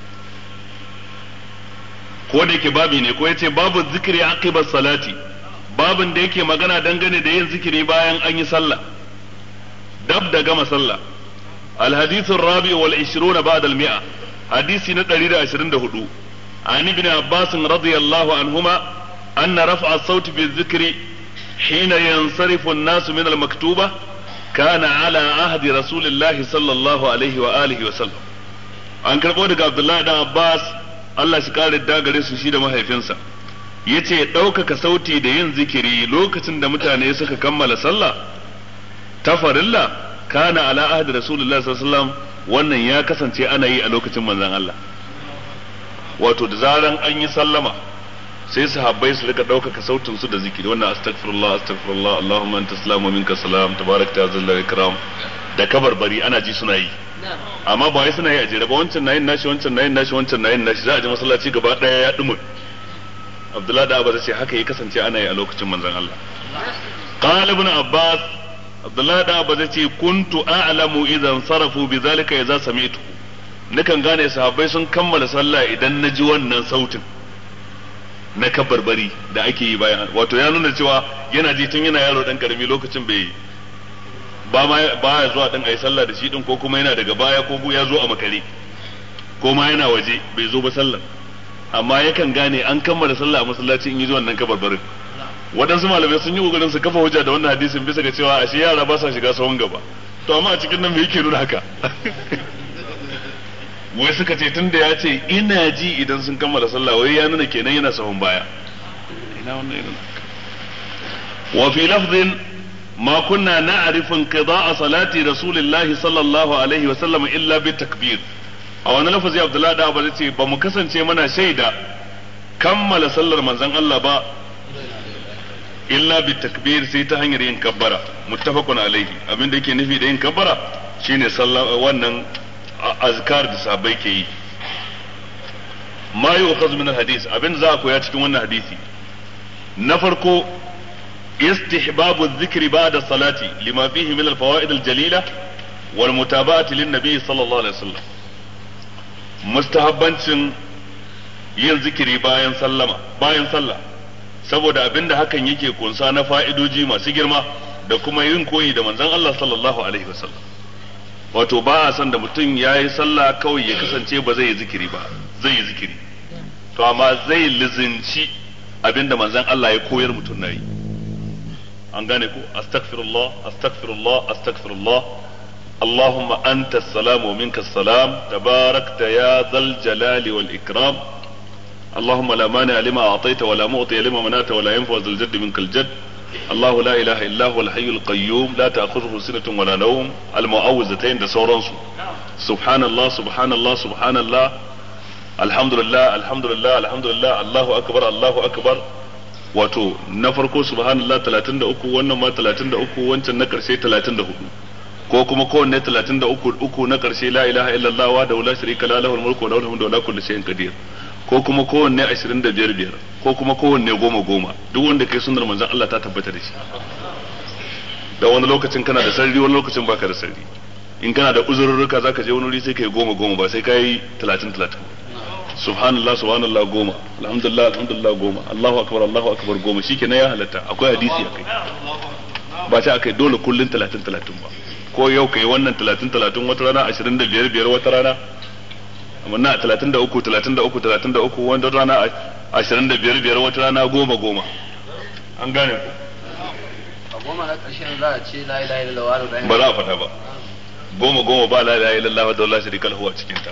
ko da yake babi ne ko yace babu zikiri aqiba salati, babin da yake magana dangane da yin zikiri bayan an yi sallah dab da gama sallah. الحديث الرابع والعشرون بعد المئة. حديث نتريد 24 عن ابن عباس رضي الله عنهما أن رفع الصوت بالذكر حين ينصرف الناس من المكتوبة كان على عهد رسول الله صلى الله عليه وآله وسلم. an karɓo daga Abdullahi dan Abbas Allah shi kare da gare su shi da mahaifinsa, yace ɗaukaka sauti da yin zikiri lokacin da mutane suka kammala sallah ta farilla kana ala ahdi rasulullahi sallallahu alaihi wasallam, wannan ya kasance ana yi a lokacin manzon Allah. Wato da zaran an yi sallama sai sahabbai su rika ɗaukaka sautin su da zikiri, wannan astaghfirullah astaghfirullah allahumma anta salam wa minka salam tabarakta ya zal ikram da kabarbari ana ji suna yi. Amma ba wai suna yi a jere ba, wancan nayin nashi wancan nayin nashi wancan nayin nashi, za a ji masallaci gaba daya ya dumu. Abdullahi da Abbas ce haka ya kasance ana yi a lokacin manzon Allah. Qala ibn Abbas, Abdullahi da Abbas ce kuntu a'lamu idan sarafu bi zalika idza sami'tu, nakan gane sahabbai sun kammala sallah idan naji wannan sautin na kabarbari da ake yi bayan, wato ya nuna cewa yana ji tun yana yaro dan karami lokacin bai ba ya zuwa din ayi sallah da shi din, ko kuma yana daga baya ko ya zo a makare ko ma yana waje bai zo ba sallah, amma yakan gane an kammala sallah a masallaci in yi zuwan nan kabarbarin. Waɗansu malamai sun yi kokarin su kafa hujja da wannan hadisin bisa ga cewa ashe yara ba sa shiga sahun gaba, to amma a cikin nan me yake nuna haka? Wai suka ce tunda ya ce ina ji idan sun kammala sallah, wai ya nuna kenan yana sahun baya. Ina wannan irin wa fi lafdhin ما كنا نعرف انقضاء صلاة رسول الله صلى الله عليه وسلم إلا بالتكبير. أو أنا لفظ عبد الله ده أبغى بمكسن شيء منا شيدا كمل صلى منزل الله با إلا بالتكبير سيتا هنيرين كبرة متفق عليه. أبين ده كنفي ده كبرة شيني صلى وانن أذكار دسابي كي ما يؤخذ من الحديث. أبين ذاكو ياتكم من حديثي نفركو استحباب الذكر بعد الصلاة لما فيه من الفوائد الجليلة والمتابعة للنبي صلى الله عليه وسلم. mustahabbancin yin zikiri bayan sallah saboda abinda hakan yake kunsa na fa'idoji masu girma da kuma yin koyi da manzon Allah sallallahu alaihi wasallam. Wato ba a san da mutum yayi sallah kawai ya kasance ba zai yi zikiri ba, zai yi zikiri to amma zai lizinci abinda manzon Allah ya koyar mutum nayi. An gane ku, astaghfirullah astaghfirullah astaghfirullah Allahumma anta as-salam wa minka as-salam tabarakta ya dhal jalali wal ikram Allahumma la mani lima a'tayta wa la mu'ti lima manata wa la yanfa dhal jadd minkal jadd Allah la ilaha illa huwa al-hayyul qayyum la ta'khudhuhu sinatun wa la nawm al-mu'awwizatayn da sauransu. Subhanallah subhanallah subhanallah alhamdulillah alhamdulillah alhamdulillah Allahu akbar Allahu akbar. Wato na farko subhanallah 33, wannan ma 33, wancan na karshe 34, ko kuma kowanne 33 na karshe la ilaha illallah wa da la sharika la lahul mulku wa lahul hamdu wa la kulli shay'in qadir, ko kuma kowanne 25 ko kuma kowanne 10 duk wanda kai sunnar manzon Allah ta tabbata da shi. Da wani lokacin kana da sarri, wani lokacin baka da sarri. In kana da uzurruka zaka je wani wuri sai kai 10 ba sai kai 30. Subhanallah subhanallah 10, alhamdulillah alhamdulillah 10, Allahu akbar 10, shikenan ya halatta. Akwai hadisi akai, ba ta akai dole kullun 30 ba, ko yau kai wannan 30 wata rana 25 wata rana, amma na 33 wata rana 25 wata rana 10. An gane ku? A goma na ƙarshen za a ce la ilaha illallah ba za a fata ba. 10 ba la ilaha illallah wa la sharika lahu a cikin ta.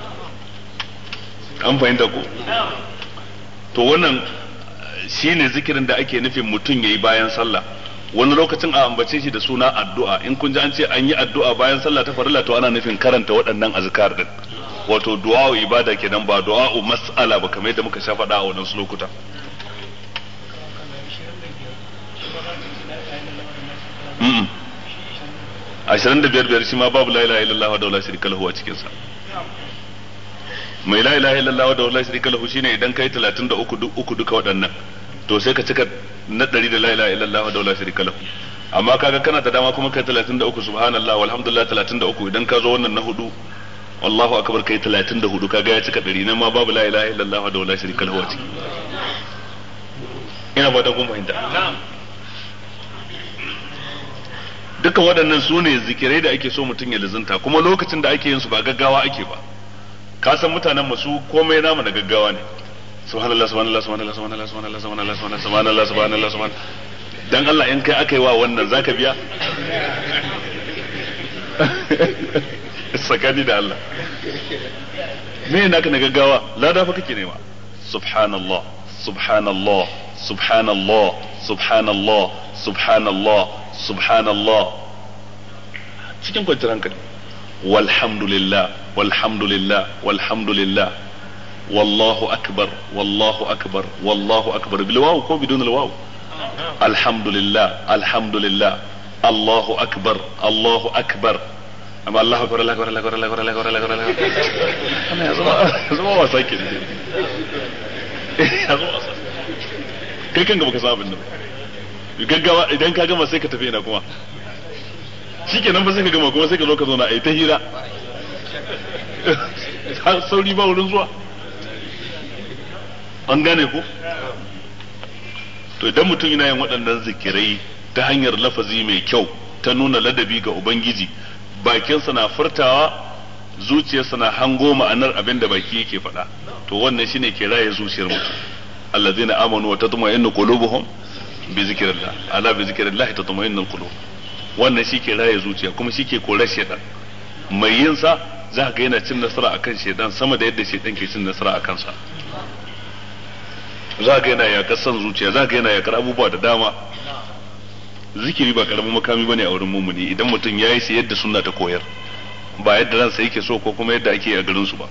An fahimta ko? To wannan shine zikirin da ake nufin mutum yayi bayan sallah. Wani lokacin a ambace shi da suna addu'a. In kun ji an ce an yi addu'a bayan sallah ta farilla, to ana nufin karanta waɗannan azkar din. Wato du'a ibada kenan, ba du'a mas'ala ba kamar yadda muka sha faɗa a wannan lokuta. 25 shi ma babu la ilaha illallah wa la sharika lahu a cikin sa. Mai la ilaha illallah wa la sharika lahu shine idan kai 33 duka waɗannan to sai ka cika na 100 da la ilaha illallah wa la sharika lahu. Amma kaga kana da dama kuma kai 33 subhanallah walhamdulillah 33 idan ka zo wannan na hudu wallahu akbar kai 34 kaga ya cika 100 nan ma babu la ilaha illallah wa la sharika lahu a ciki. Ina ba da kun fahimta. Duka waɗannan su ne zikirai da ake so mutum ya lizinta kuma lokacin da ake yin su ba gaggawa ake ba. Ka san mutanen masu komai namu na gaggawa ne. Subhanallah subhanallah subhanallah subhanallah subhanallah subhanallah subhanallah subhanallah subhanallah. Dan Allah in kai aka yi wa wannan zaka biya? Sakani da Allah. Me naka na gaggawa? Lada fa kake nema. Subhanallah subhanallah subhanallah subhanallah subhanallah subhanallah cikin kwanciyar hankali. Walhamdulillah walhamdulillah walhamdulillah wallahu akbar wallahu akbar wallahu akbar bil waw ko bidun al waw. Alhamdulillah alhamdulillah Allahu akbar Allahu akbar amma Allahu akbar Allahu akbar Allahu akbar Allahu akbar Allahu akbar ana zama wasa ke ne kai kan gaba ka san abin nan gaggawa idan ka gama sai ka tafi ina kuma shikenan ba sai ka gama kuma sai ka zo ka zo na ai ta hira sauri ba wurin zuwa an gane ko to idan mutum yana yin waɗannan zikirai ta hanyar lafazi mai kyau ta nuna ladabi ga ubangiji bakinsa na furtawa zuciyarsa na hango ma'anar abin da baki yake faɗa to wannan shine ke raye zuciyar mutum allazina amanu wa tatma'innu qulubuhum bi zikrillah ala bi zikrillah tatma'innu alqulub wannan shi ke raye zuciya kuma shi ke korar shedan mai yin sa za ka ga yana cin nasara akan shedan sama da yadda shedan ke cin nasara akan sa za ga yana yakar san zuciya za ga yana yakar abubuwa da dama. Zikiri ba karamin makami bane a wurin mumuni idan mutum yayi shi yadda sunna ta koyar ba yadda ransa yake so ko kuma yadda ake a garin su ba.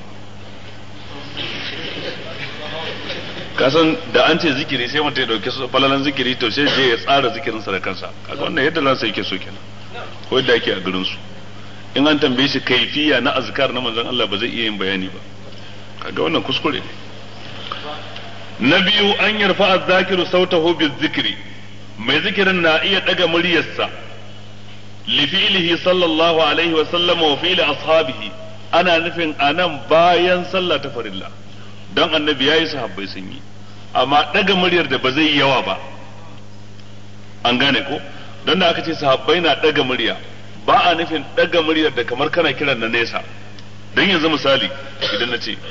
Kasan da an ce zikiri sai mutum ya dauke falalan zikiri to sai je ya tsara zikirin sa da kansa kaga wannan yadda ransa yake so kenan ko yadda ake a garin su. In an tambaye shi kaifiya na azkar na manzon Allah ba zai iya yin bayani ba kaga wannan kuskure ne. Na biyu an yarfa az-zakiru sautahu biz-zikri mai zikirin na iya daga muryarsa li fi'lihi sallallahu alaihi wa sallam wa fi'li ashabihi ana nufin anan bayan sallah ta farilla dan annabi yayi sahabbai sun yi amma daga muryar da ba zai yi yawa ba an gane ko dan da aka ce sahabbai na daga murya ba a nufin daga muryar da kamar kana kiran na nesa dan yanzu misali idan na ce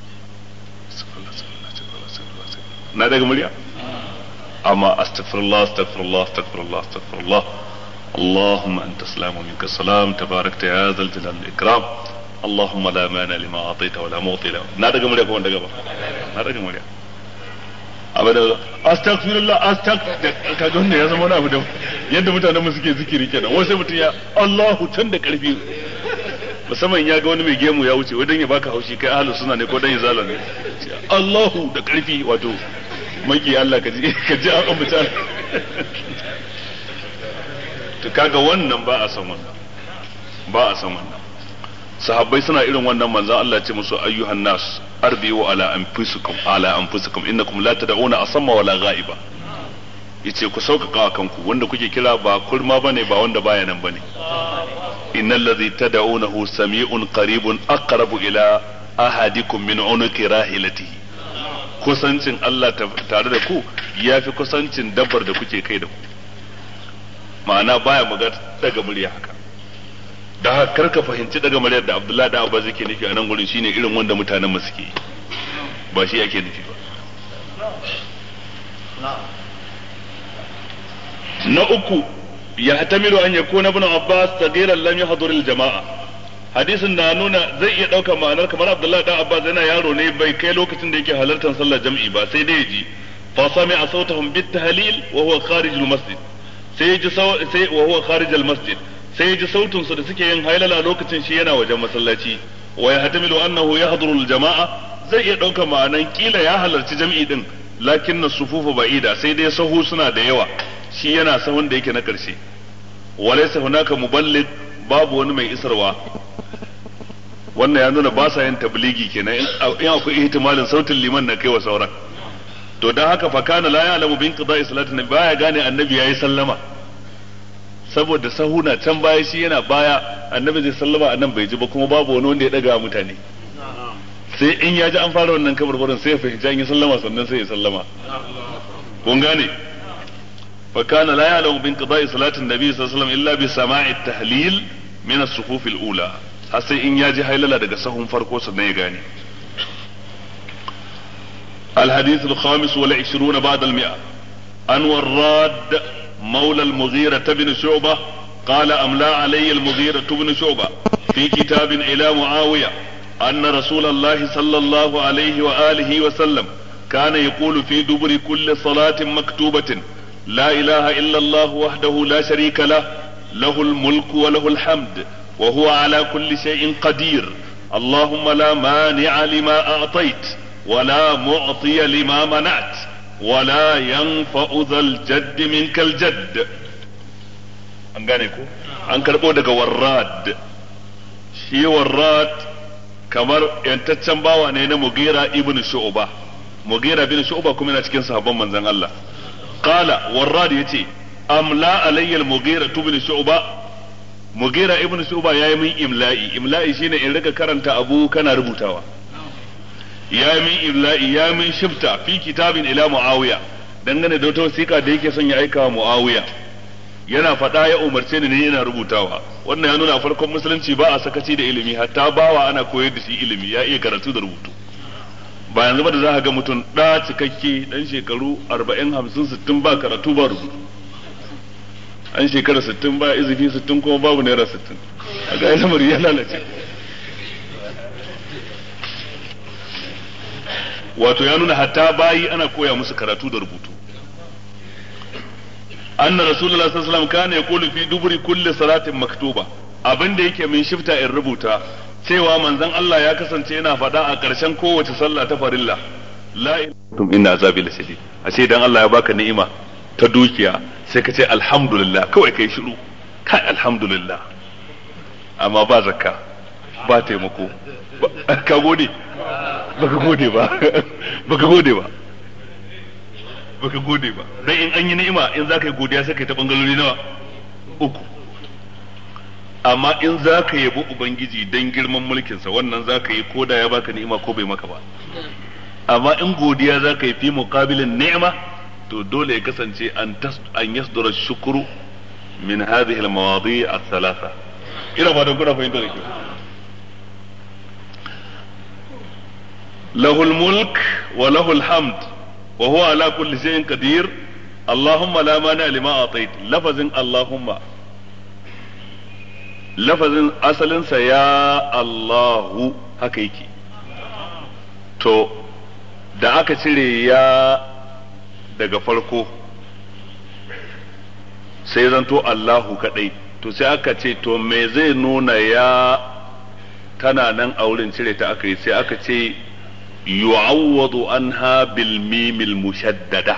na daga murya amma astaghfirullah astaghfirullah astaghfirullah astaghfirullah Allahumma anta salamu minka salam tabarakta ya zal jalal wal ikram Allahumma la mani lima ataita wa la mu'ti lahu na daga murya ko wanda gaba na daga murya abada astaghfirullah ka ga wannan ya zama wani abu da yadda mutanen mu suke zikiri kenan wai sai mutum ya Allahu can da karfi musamman ya ga wani mai gemu ya wuce wadan ya baka haushi kai ahlus sunna ne ko dan izala ne Allahu da karfi wato maki Allah ka ji an ambata to kaga wannan ba a san wannan ba a san wannan sahabbai suna irin wannan manzon Allah ce musu ayyuhan nas arbiu ala anfusikum innakum la tad'una asamma wala ghaiba yace ku sauƙaƙa kanku wanda kuke kira ba kurma bane ba wanda baya nan bane innal ladhi tad'unahu sami'un qaribun aqrabu ila ahadikum min unuqi rahilatihi kusancin Allah tare da ku yafi kusancin dabbar da kuke kai da ku ma'ana baya magana daga murya haka da haka karka fahimci daga muryar da Abdullahi da Abbas yake nufi a nan gurin shine irin wanda mutanen mu suke ba shi yake nufi ba na uku ya hatamilu an yakuna ibn Abbas sagiran lam yahdhur al-jama'a hadisin na nuna zai iya daukar ma'anar kamar Abdullahi da Abbas yana yaro ne bai kai lokacin da yake halartar sallar jam'i ba sai dai ji fa sami'a sautahum bit tahlil wa huwa kharij al-masjid sai ji sai wa huwa kharij al-masjid sai ji sautin su da suke yin hailala lokacin shi yana wajen masallaci wa yahtamilu annahu yahdhuru al-jama'a zai iya daukar ma'anar kila ya halarci jam'i din lakinna sufufu ba'ida sai dai sahu suna da yawa shi yana sahun da yake na karshe walaysa hunaka muballigh babu wani mai isarwa. Wannan ya nuna ba sa yin tabligi kenan in akwai ihtimalin sautin liman na kai wa sauran. To dan haka fa kana la ya'lamu bin qada'i salatin nabi, baya gane annabi yayi sallama saboda sahuna can baya shi yana baya, annabi zai sallama annan bai ji ba, kuma babu wani wanda ya daga mutane. Sai in ya ji an fara wannan kabarbarin sai ya fahimci an yi sallama sannan sai ya sallama. Kun gane? fa kana la ya'lamu bin qada'i salatin nabi sallallahu alaihi wasallam illa bi sama'i tahlil min as-sufuf al-ula, har sai in ya ji hailala daga sahun farko sannan ya gane. الحديث الخامس والعشرون بعد المئة عن وراد مولى المغيرة بن شعبة قال أملى علي المغيرة بن شعبة في كتاب إلى معاوية أن رسول الله صلى الله عليه وآله وسلم كان يقول في دبر كل صلاة مكتوبة لا إله إلا الله وحده لا شريك له له الملك وله الحمد وهو على كل شيء قدير اللهم لا مانع لما أعطيت ولا معطي لما منعت ولا ينفع ذا الجد منك الجد. an gane ko an karbo daga warrad, shi warrad kamar yantaccen bawa ne na Mughira ibn Shu'ba. Mughira ibn Shu'ba kuma yana cikin sahabban manzon Allah. Qala warrad yace amla alayya al-Mughira ibn Shu'ba, Mughira ibn Shu'ba yayi min imla'i shine in rika karanta abu kana rubutawa. Ya min imla'i ya min shifta fi kitabin ila Muawiya, dangane da wata wasiƙa da yake son ya aika wa Muawiya, yana faɗa ya umarce ni ne ina rubutawa. Wannan ya nuna farkon musulunci ba a sakaci da ilimi, hatta bawa ana koyar da shi ilimi, ya iya karatu da rubutu. Ba yanzu ba da za ka ga mutum ɗa cikakke ɗan shekaru 40 50 60 ba karatu ba rubutu, an shekara 60 ba izifi 60 kuma babu naira 60, a ga lamari ya lalace. Wato ya nuna hatta bayi ana koya musu karatu da rubutu. Anna Rasulullah sallallahu alaihi wasallam kana yaqulu fi duburi kulli salatin maktuba, abinda yake min shifta in rubuta cewa manzon Allah ya kasance yana faɗa a ƙarshen kowace sallah ta farilla, la ilaha inna azabi lashadid. Ashe dan Allah ya baka ni'ima ta dukiya sai ka ce alhamdulillah, kawai kai shiru kai alhamdulillah, amma ba zakka ba taimako, ka gode baka gode ba baka gode ba baka gode ba. Dan in an yi ni'ima in zaka yi godiya sai kai ta bangalori nawa uku, amma in zaka yabi ubangiji dan girman mulkin sa wannan zaka yi koda ya baka ni'ima ko bai maka ba. Amma in godiya zaka yi fi muqabilin ni'ima to dole ya kasance an yasdura shukru min hadhihi al-mawadi' al-thalatha. Ina fatan kuna fahimta da kyau. له الملك وله الحمد وهو على كل شيء قدير اللهم لا مانع لما أعطيت. لفظ اللهم لفظ أصل يا الله حقيقي to da aka cire ya daga farko sai zanto Allahu kadai, to sai aka ce to me zai nuna ya tana nan a wurin cire ta aka yi, sai aka ce yu'awwadu anha bil mimil mushaddada,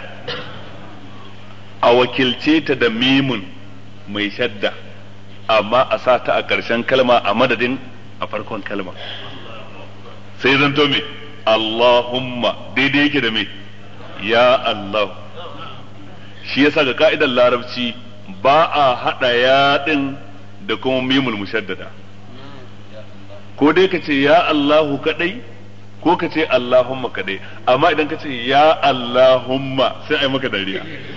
a wakilce ta da mimun mai shadda amma a sa ta a ƙarshen kalma a madadin a farkon kalma, sai zanto me Allahumma daidai yake da me ya Allah. Shi yasa ga ka'idar larabci ba a hada ya din da kuma mimul mushaddada, ko dai ka ce ya Allahu kadai ko ka ce Allahumma kadai, amma idan ka ce ya Allahumma sai ai maka dariya,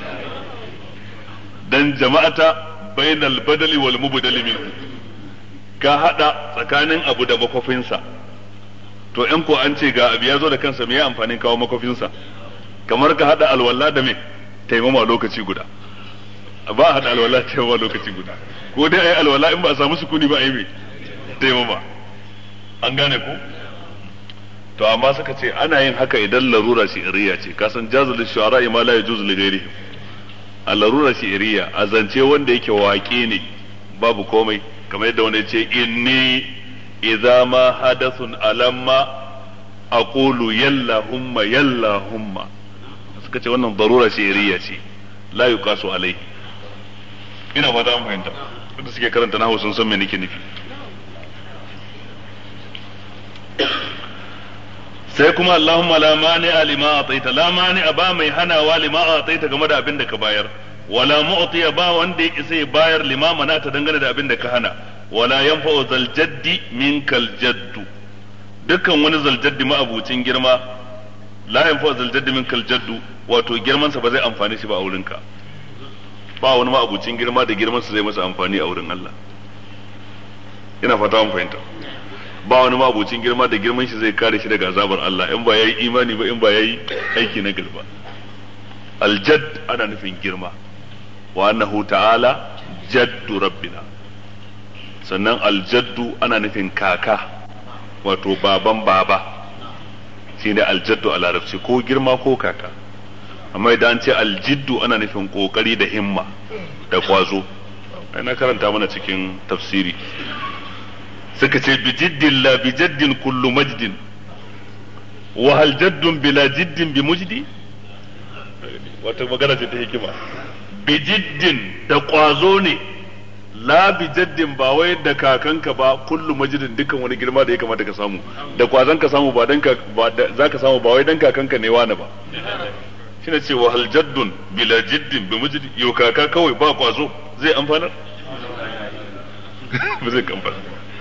dan jama'ata bainal badali wal mubdali minhu, ka hada tsakanin abu da makofinsa. To in ko an ce ga abu ya zo da kansa, me ya amfanin kawo makofinsa? Kamar ka hada alwala da me taimama lokaci guda, ba hada alwala taimama lokaci guda, ko dai ai alwala in ba a samu sukuni ba ai me taimama. An gane ko? To amma suka ce ana yin haka idan larura shi'iriya ce, kasan jazul shu'ara ma la yajuz li ghairihi. A larura shi'iriya a zance wanda yake waƙe ne babu komai, kamar yadda wanda yace inni idza ma hadathun alamma aqulu yallahumma yallahumma, suka ce wannan darura shi'iriya ce la yuqasu alaihi. ina fata an fahimta wanda suke karanta nahwu sun san me nake nufi. sai kuma Allahumma la mani lima ataita, la mani ba mai hanawa lima ataita game da abin da ka bayar, wala mu'ti ba wanda yake sai bayar lima manata dangane da abin da ka hana, wala yanfa'u zal jaddi minkal jaddu, dukkan wani zal jaddi ma'abucin girma, la yanfa'u zal jaddi minkal jaddu, wato girman sa ba zai amfani shi ba a wurinka, ba wani ma'abucin girma da girman sa zai masa amfani a wurin Allah. Ina fata mun fahimta. Ba wani mabucin girma da girman shi zai kare shi daga azabar Allah in ba yayi imani ba, in ba yayi aiki na gari ba. Aljadd ana nufin girma, wa annahu ta'ala jaddu rabbina. Sannan aljaddu ana nufin kaka, wato baban baba, shine aljaddu a larabci, ko girma ko kaka. Amma idan an ce aljiddu ana nufin kokari da himma da kwazo. Ina karanta mana cikin tafsiri suka ce bijiddin la bijaddin kullu majdin wa hal jaddun bila jiddin bi mujdi, wata magana ce ta hikima. Bijiddin da kwazo ne, la bijaddin ba wai da kakanka ba, kullu majdin dukkan wani girma da ya kamata ka samu da kwazon ka samu, ba dan ka za ka samu ba wai dan kakanka ne wani ba. Shine ce wa hal jaddun bila jiddin bi mujdi, yau kaka kawai ba kwazo zai amfanar ba zai amfanar.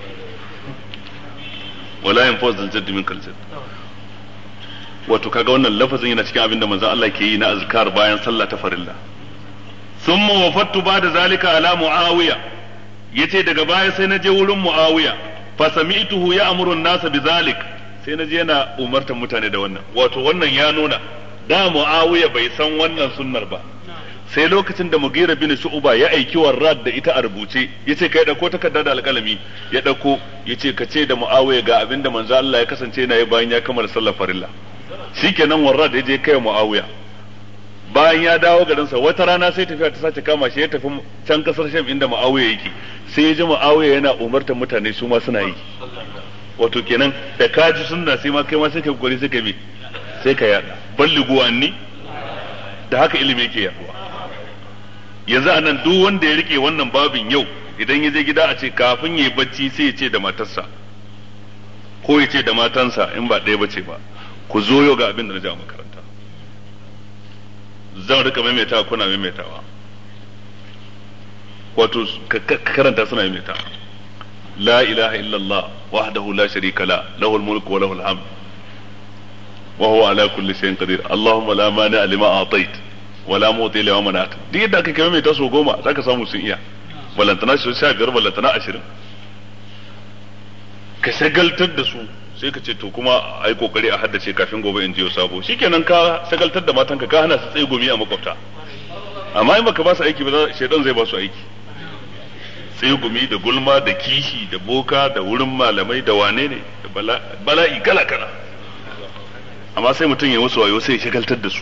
wala yanfazul jadd min kal jadd. Wato kaga wannan lafazin yana cikin abin da manzon Allah ke yi na azkar bayan sallah ta farilla. Thumma wafattu ba'da zalika ala Muawiya, yace daga baya sai na je wurin Muawiya, fa sami'tuhu ya'muru an-nasa bizalik, sai na je yana umartar mutane da wannan. Wato wannan ya nuna da Muawiya bai san wannan sunnar ba, sai lokacin da Mughira bin Shu'ba ya aiki Warrad da ita a rubuce, yace kai dauko takarda da alƙalami, ya dauko yace ka ce da Muawiya ga abinda manzo Allah ya kasance yana yi bayan ya kammala sallar farilla. Shikenan Warrad ya je kai Muawiya, bayan ya dawo garin sa wata rana sai tafiya ta sace kama shi, ya tafi can kasar Sham inda Muawiya yake, sai ya ji Muawiya yana umartar mutane su ma suna yi. Wato kenan da kaji sunna sai ma kai ma sai ka gori sai ka bi sai ka yada, ballighu anni, da haka ilimi yake yaduwa. Yanzu anan duk wanda ya rike wannan babin yau, idan ya je gida a ce kafin yayi bacci sai ya ce da matarsa ko ya ce da matansa in ba ɗaya bace ba, ku zo yau ga abin da na ji a makaranta, zan rika maimaitawa kuna maimaitawa, wato karanta suna maimaitawa. La ilaha illallah wahdahu la sharika la, lahul mulku wa lahul hamd wa huwa ala kulli shay'in qadir. Allahumma la mani'a lima a'tait wala mu'ti lima mana'at. Duk yadda aka kai mai taso 10 zaka samu sun iya, balantana shi 15 balantana 20. Ka shagaltar da su sai ka ce to kuma ai kokari a haddace kafin gobe in jiyo sabo, shikenan ka shagaltar da matanka, ka hana su tsaye gumi a makwabta. Amma in baka ba su aiki ba, shedan zai ba su aiki, tsaye gumi da gulma da kishi da boka da wurin malamai da wane ne da bala'i kala kala. Amma sai mutum ya musu wayo sai ya shagaltar da su.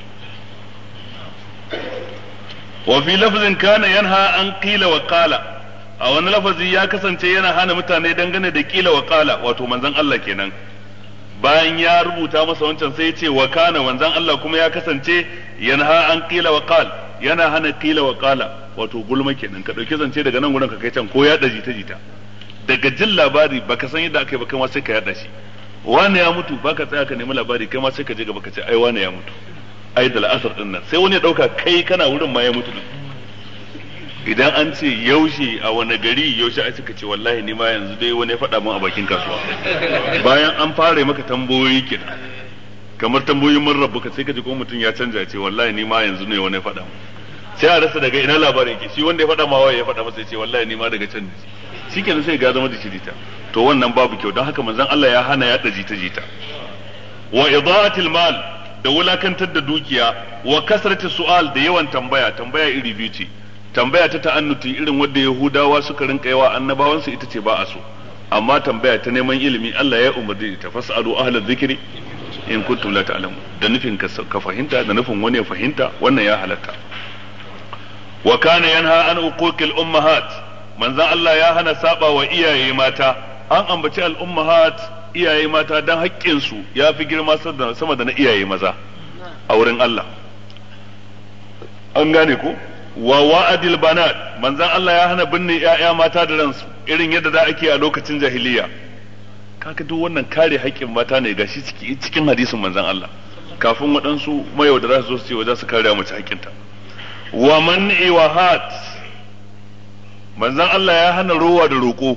Wa fi lafzin kana yanha an qila wa qala, a wani lafazi ya kasance yana hana mutane dangane da qila wa qala, wato manzon Allah kenan. Bayan ya rubuta masa wancan sai ya ce wa kana, manzon Allah kuma ya kasance yanha an qila wa qala, yana hana qila wa qala, wato gulma kenan. Ka dauki zance daga nan gurin ka kai can, ko ya daji ta jita daga jin labari baka san yadda aka yi ba, kai ma sai ka yada shi. Wani ya mutu, baka tsaya ka nemi labari, kai ma sai ka je gaba ka ce ai wani ya mutu, ai da al'asar din nan, sai wani ya dauka kai kana wurin ma ya mutu din. Idan an ce yaushe a wani gari, yaushe ai suka ce wallahi ni ma yanzu dai wani ya faɗa min a bakin kasuwa. Bayan an fara maka tambayoyi kenan, kamar tambayoyin mun rabu ka, sai ka ji ko mutum ya canja ya ce wallahi ni ma yanzu ne wani ya faɗa min. Sai a rasa daga ina labarin yake, shi wanda ya faɗa ma waye ya faɗa masa ya ce wallahi ni ma daga can ne. Shikenan sai ga zama da jita. To wannan babu kyau, don haka manzon Allah ya hana ya jita. Wa idaatil mal, da wulakantar da dukiya, wa kasrati su'al, da yawan tambaya. Tambaya iri biyu ce, tambaya ta ta'annuti irin wanda Yahudawa suka rinka yawa annabawansu, ita ce ba a so. Amma tambaya ta neman ilimi, Allah ya umarni ita, fasalu ahla dhikri in kuntum la ta'lamun, da nufin ka fahimta, da nufin wani ya fahimta, wannan ya halatta. Wa kana yanha an uquqil ummahat, manzon Allah ya hana saba wa iyaye mata. An ambaci al-ummahat, iyaye mata, dan haƙƙin su ya fi girma sama da na iyaye maza a wurin Allah. An gane ko? wa wa'adil banat manzon Allah ya hana binne ƴaƴa mata da ransu irin yadda da ake a lokacin jahiliya. Kaga duk wannan kare haƙƙin mata ne gashi cikin hadisin manzon Allah kafin waɗansu mayaudara su zo su ce wa za su kare mace haƙƙinta. Wa man'i wahat manzon Allah ya hana rowa da roƙo.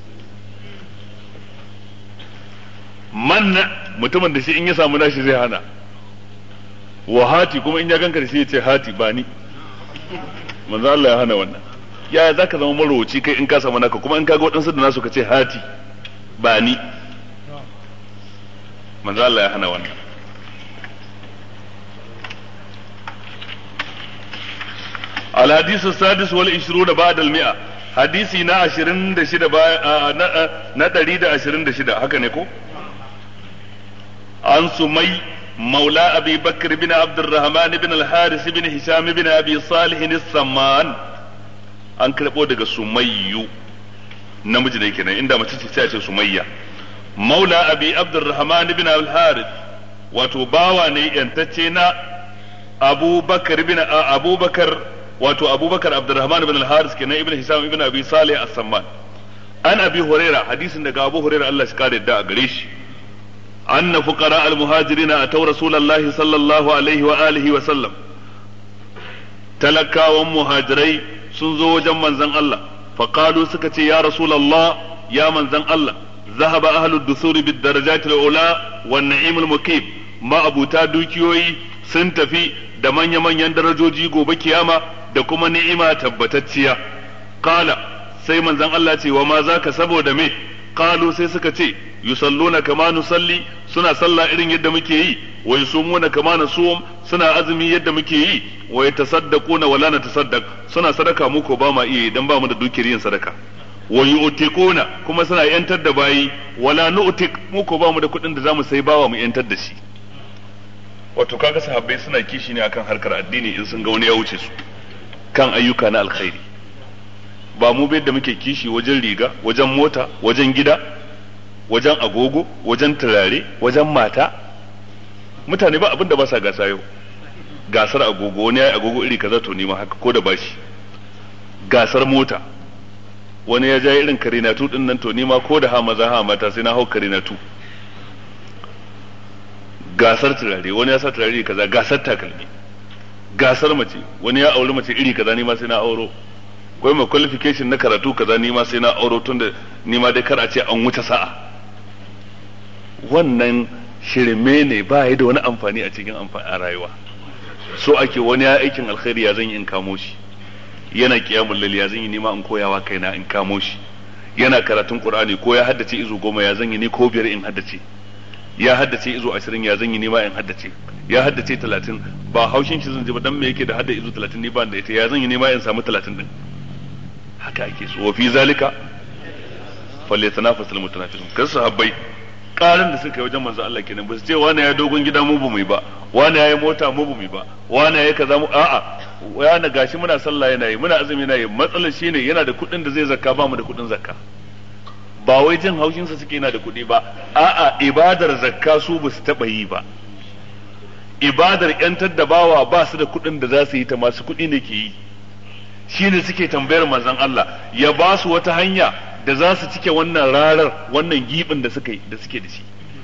Manna mutumin da shi in ya samu nashi zai hana, wahati kuma in ya ganka da shi ya ce hati ba ni. Manzon Allah ya hana wannan. Yaya zaka zama marowaci kai in ka samu naka kuma in ka ga waɗansu da nasu ka ce hati ba ni. Manzon Allah ya hana wannan. الحديث السادس والعشرون بعد المئة حديثي نا 26 نا 126 haka ne ko an sumai مولى أبي بكر بن عبد الرحمن بن الحارث بن هشام بن أبي صالح السمان an karɓo daga sumayyu namiji ne kenan inda mace ce sai a ce sumayya maula abi abdurrahman ibn al-harith wato bawa ne yantacce na abubakar wato abubakar abdurrahman ibn al-harith kenan ibn hisam ibn abi salih as-samman an abi huraira hadisin daga abu huraira Allah shi kare da a gare shi anna fuqara al-muhajirin ataw rasulullahi sallallahu alaihi wa alihi wa sallam talakawan muhajirai sun zo wajen manzon Allah faqalu suka ce ya rasulullah ya manzon Allah zahaba ahlud dusuri bid darajatil ula wan na'imul muqim ma abuta dukiyoyi sun tafi da manya-manyan darajoji gobe kiyama da kuma ni'ima tabbatacciya. Qala sai manzon Allah ce wa ma zaka saboda me? Qalu sai suka ce yusalluna kama nusalli suna sallah irin yadda muke yi wa yusumuna kama nasum suna azumi yadda muke yi wa yatasaddaquna wala natasaddaq suna sadaka mu ko ba ma iya dan ba mu da dukiyar yin sadaka wa yu'tiquna kuma suna yantar da bayi wala nu'tiq mu ko ba mu da kuɗin da zamu sai bawa mu yantar da shi. Wato kaga sahabbai suna kishi ne akan harkar addini in sun ga wani ya wuce su kan ayyuka na alkhairi ba mu bai da muke kishi wajen riga wajen mota wajen gida wajen agogo wajen turare wajen mata mutane ba abinda ba sa gasa yau gasar agogo wani yayi agogo iri kaza to ni ma haka ko da bashi gasar mota wani ya ja irin karinatu din nan to ni ma ko da ha maza ha mata sai na hau karinatu gasar turare wani ya sa turare kaza gasar takalmi gasar mace wani ya auri mace iri kaza ni ma sai na auro akwai mai qualification na karatu kaza ni ma sai na auro tunda ni ma dai kar a ce an wuce sa'a wannan shirme ne ba ya da wani amfani a cikin amfani a rayuwa so ake wani ya aikin alkhairi ya zan yi in kamo shi yana qiyamul layl ya zan yi nima in koyawa kaina in kamo shi yana karatun qur'ani ko ya haddace izu 10 ya zan yi ni ko biyar in haddace ya haddace izu 20 ya zan yi nima in haddace ya haddace 30 ba haushin shi zan ji ba dan me yake da hadda izu 30 ni ba da ita ya zan yi nima in samu 30 din haka ake so wa fi zalika falyatanafasul mutanafisun kan sahabbai karin da suka yi wajen manzo Allah kenan ba su ce wani ya dogon gida mu ba mu ba wani ya yi mota mu ba mu ba wani ya yi kaza mu a'a wani gashi muna sallah yana yi muna azumi yana yi matsalar shine yana da kuɗin da zai zakka ba mu da kuɗin zakka ba wai jin haushin sa suke yana da kuɗi ba a'a ibadar zakka su ba su taɓa yi ba ibadar yantar da bawa ba su da kuɗin da za su yi ta masu kuɗi ne ke yi shine suke tambayar manzon Allah ya ba su wata hanya da za su cike wannan rarar wannan gibin da suke da shi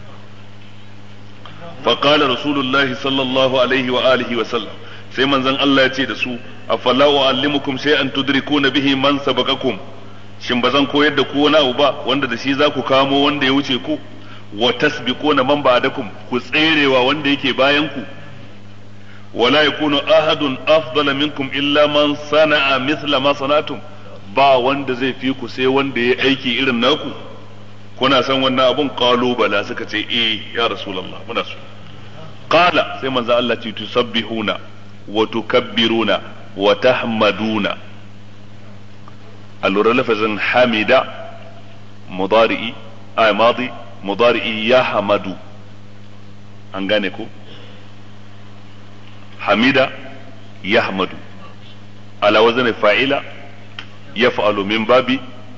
fa qala rasulullahi sallallahu alaihi wa alihi wa sallam sai manzon Allah ya ce da su afala uallimukum shay'an tudrikuna bihi man sabaqakum shin bazan koyar da ku wani abu ba wanda da shi za ku kamo wanda ya wuce ku wa tasbiquna man ba'dakum ku tserewa wanda yake bayan ku wala yakunu ahadun afdala minkum illa man sana'a mithla ma sana'tum ba wanda zai fi ku sai wanda ya aiki irin naku kuna san wannan abun qalu bala suka ce ya rasulullah muna so qala sai manzo Allah ce tusabbihuna wa tukabbiruna wa tahmaduna allura lafazin hamida mudari'i ay madi mudari'i ya hamadu an gane ko hamida ya hamadu ala wazn fa'ila yaf'alu min babi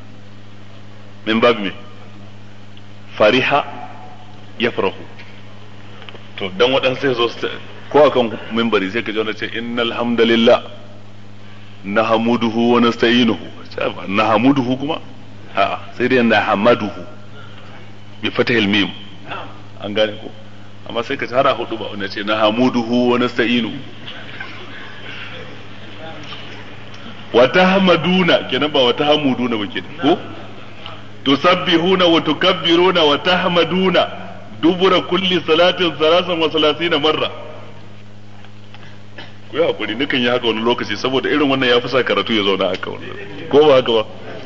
me fariha yafrahu to dan wadan sai zo ko akan minbari sai ka ji wanda ce innal hamdalillah nahmaduhu wa nasta'inuhu nahmaduhu kuma a sai dai nahmaduhu bi fatahil mim an gane ko amma sai ka tara hudu ba wanda ce nahmaduhu wa nasta'inuhu wa tahmaduna kenan ba wa tahmuduna ba kenan ko tusabbihuna wa tukabbiruna wa tahmaduna dubura kulli salatin 33 marra ku yi hakuri nukan yi haka wani lokaci saboda irin wannan ya fi sa karatu ya zauna haka wannan ko ba haka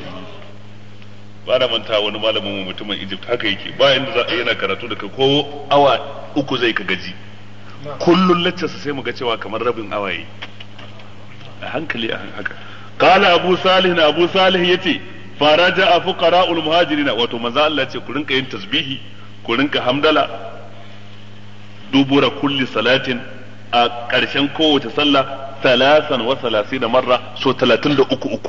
ba na manta wani malamin mu mutumin Egypt haka yake ba inda za a yana karatu da ko awa 3 zai ka gaji kullun laccarsa sai mu ga cewa kamar rabin awa yi a hankali a haka qala abu salih yace faraja fuqara'ul muhajirin wato manzo Allah yace ku rinka yin tasbihi ku rinka hamdala dubura kulli salatin a ƙarshen kowace sallah 33 marra so 33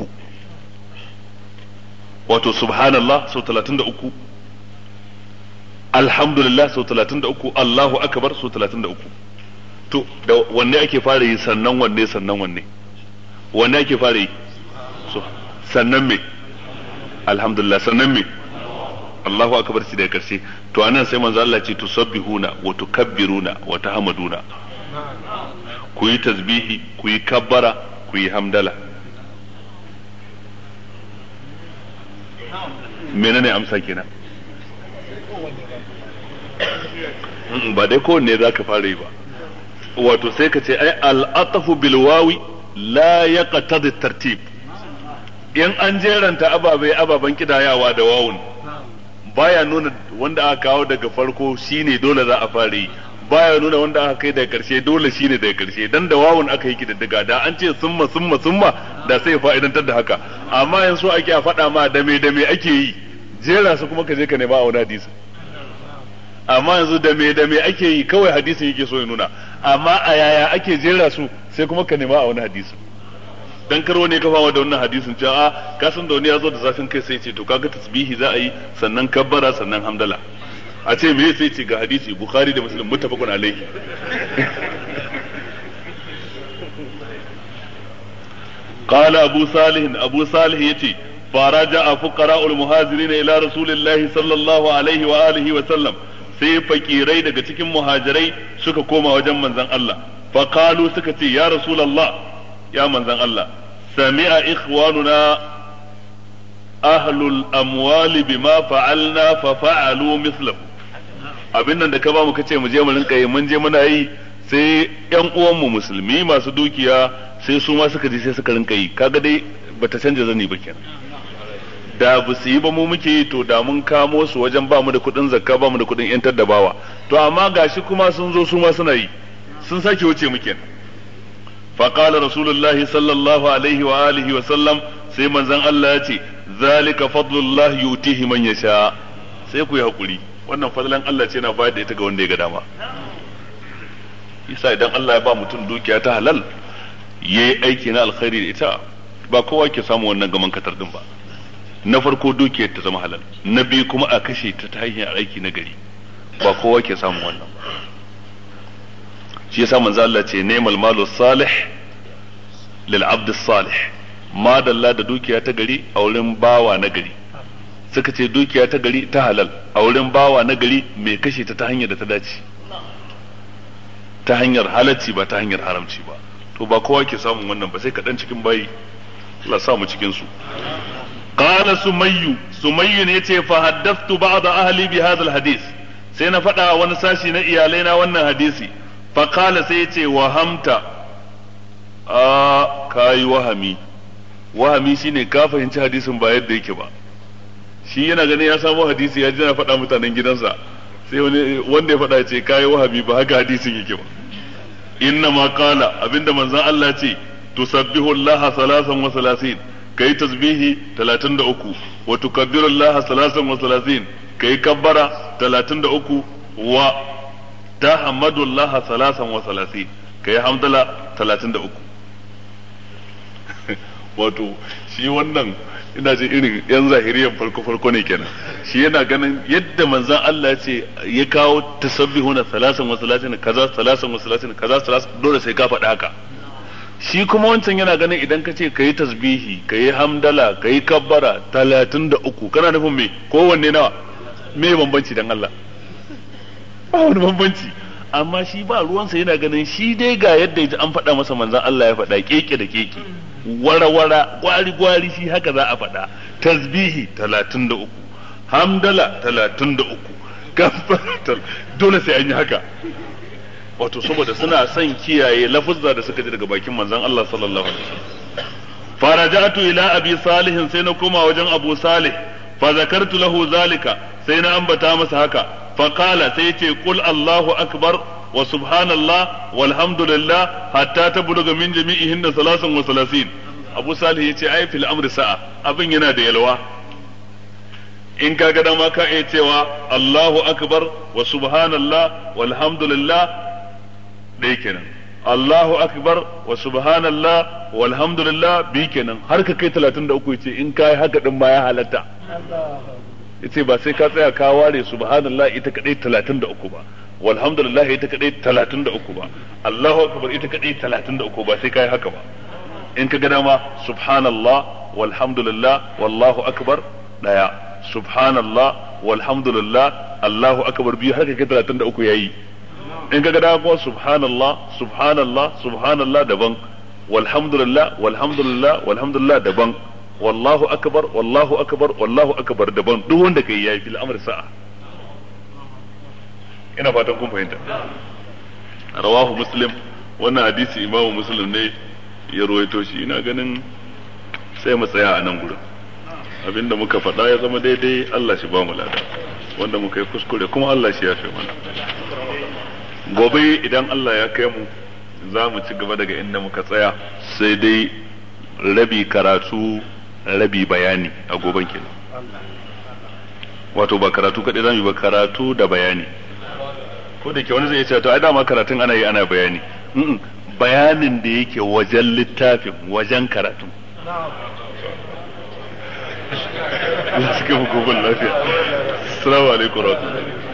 wato subhanallah so 33 alhamdulillah so 33 Allahu akbar so 33 to da wanne ake fara yi sannan wanne ake fara yi so sannan me alhamdulillah sannan me Allahu akbar shi da karshe to anan sai manzo Allah ce tusabbihuna wa tukabbiruna wa tahmaduna ku yi tasbihi ku yi kabbara ku yi hamdala menene amsa kenan ba dai kowanne za ka fara yi ba wato sai ka ce ai al'atafu bil wawi la yaqtadi tartib in an jeranta ababen kidayawa da wawun baya nuna wanda aka kawo daga farko shine dole za a fara yi baya nuna wanda aka kai daga karshe dole shine daga karshe dan da wawun aka yi kididdiga da an ce summa da sai fa'idantar da haka amma yanzu ake a faɗa ma da me ake yi jera su kuma ka je ka nema a wani hadisi amma yanzu da me ake yi kawai hadisin yake so ya nuna amma a yaya ake jera su sai kuma ka nema a wani hadisi dan karo ne ka fama da wannan hadisin cewa ka san da wani ya zo da zafin kai sai ce to kaga tasbihi za a yi sannan kabbara sannan hamdala a ce me sai ce ga hadisi bukhari da muslim muttafaqun alaihi qala abu salih yace faraja fuqara'ul muhajirin ila rasulillahi sallallahu alaihi wa alihi wa sallam sai fakirai daga cikin muhajirai suka koma wajen manzon Allah fa qalu suka ce ya rasulullah ya manzon Allah sami'a ikhwanuna ahlul amwali bima fa'alna fa fa'alu mithlahu abin nan da ka ba mu kace mu je mu rinka yi mun je muna yi sai ƴan uwan mu musulmi masu dukiya sai su ma suka je sai suka rinka yi kaga dai bata canja zani ba kenan da ba su yi ba mu muke yi to da mun kamo su wajen ba mu da kuɗin zakka ba mu da kuɗin yantar da bawa to amma gashi kuma sun zo su ma suna yi sun sake wuce mu kenan fa qala rasulullahi sallallahu alaihi wa alihi wa sallam sai manzon Allah ya ce zalika fadlullahi yutihi man yasha sai ku yi hakuri wannan fadlan Allah ce na bayar da ita ga wanda ya ga dama yasa idan Allah ya ba mutum dukiya ta halal yayi aiki na alkhairi da ita ba kowa ke samu wannan gaman katar din ba na farko dukiyar ta zama halal na biyu kuma a kashe ta ta hanyar aiki na gari ba kowa ke samu wannan shi yasa manzo Allah ce ni'mal malu salih lil abd salih ma dalla da dukiya ta gari a wurin bawa na gari suka ce dukiya ta gari ta halal a wurin bawa na gari mai kashe ta hanyar da ta dace ta hanyar halacci ba ta hanyar haramci ba to ba kowa ke samun wannan ba sai kaɗan cikin bayi Allah sa mu cikin su qala sumayyu ne yace fa haddathtu ba'd ahli bi hadha alhadith sai na faɗa wani sashi na iyalai na wannan hadisi fa qala sai yace wahamta kai wahami shine ka fahimci hadisin ba yadda yake ba shi yana ganin ya samu hadisi ya ji na faɗa mutanen gidansa sai wanda ya faɗa ce kai wahabi ba haka hadisin yake ba inna ma qala abinda manzon Allah ce tusabbihu Allah salasan wa salasin kai tasbihi 33 wa tukabbiru Allah salasan wa salasin kai kabbara 33 wa tahmadu Allah salasan wa salasin kai hamdala 33 wato shi wannan ina ji irin yan zahiriyan farko ne kenan shi yana ganin yadda manzon Allah ya ce ya kawo tasabbihuna salasan wa salasin kaza salasan wa salasin kaza salasan dole sai ka faɗa haka shi kuma wancan yana ganin idan ka ce kayi tasbihi kayi hamdala kayi kabbara 33 kana nufin me kowanne nawa me bambanci dan Allah ba wani bambanci, amma shi ba ruwansa yana ganin shi dai ga yadda yaji an faɗa masa manzon Allah ya faɗa keke da keke wara gwari shi haka za a faɗa, tasbihi 33 hamdala 33 kabbara dole sai an yi haka, wato saboda suna son kiyaye lafuzza da suka ji daga bakin manzon Allah sallallahu alaihi wasallam. faraja'tu ila abi salih, sai na koma wajen abu salih, fa zakartu lahu zalika, sai na ambata masa haka, fa qala, sai yace qul Allahu akbar wa subhanallah walhamdulillah hatta tabluga min jami'ihin 33. abu salih yace ai fil amri sa'a, abin yana da yalwa, in ka ga dama ka iya cewa Allahu akbar wa subhanallah walhamdulillah dai kenan, Allahu akbar wa subhanallah walhamdulillah bi kenan, har ka kai 33 yace in kai haka din ma ya halatta. yace ba sai ka tsaya ka ware subhanallah ita kadai 33 ba, walhamdulillah ita kadai 33 ba, Allahu akbar ita kadai 33 ba, sai kai haka ba. in ka ga dama subhanallah walhamdulillah wallahu akbar daya, subhanallah walhamdulillah Allahu akbar biyu, haka kai 33 yayi. in ka ga dama kuma subhanallah daban, walhamdulillah daban, wallahu akbar daban, duk wanda kai yayi fil amr sa'a. ina fatan kun fahimta. rawahu muslim, wannan hadisi imamu muslim ne ya ruwaito shi. ina ganin sai mu tsaya a nan gurin, abinda muka faɗa ya zama daidai Allah shi ba mu lada, wanda muka yi kuskure kuma Allah shi ya fi mana. gobe idan Allah ya kai mu za mu ci gaba daga inda muka tsaya, sai dai rabi karatu rabi bayani a goben kenan, wato ba karatu kaɗai zamu yi ba, karatu da bayani. ko da ke wani zai ce to ai dama karatun ana yi ana bayani, bayanin da yake wajen littafin, wajen karatun. Allah shi ke mu goben lafiya. Assalamu alaikum warahmatullahi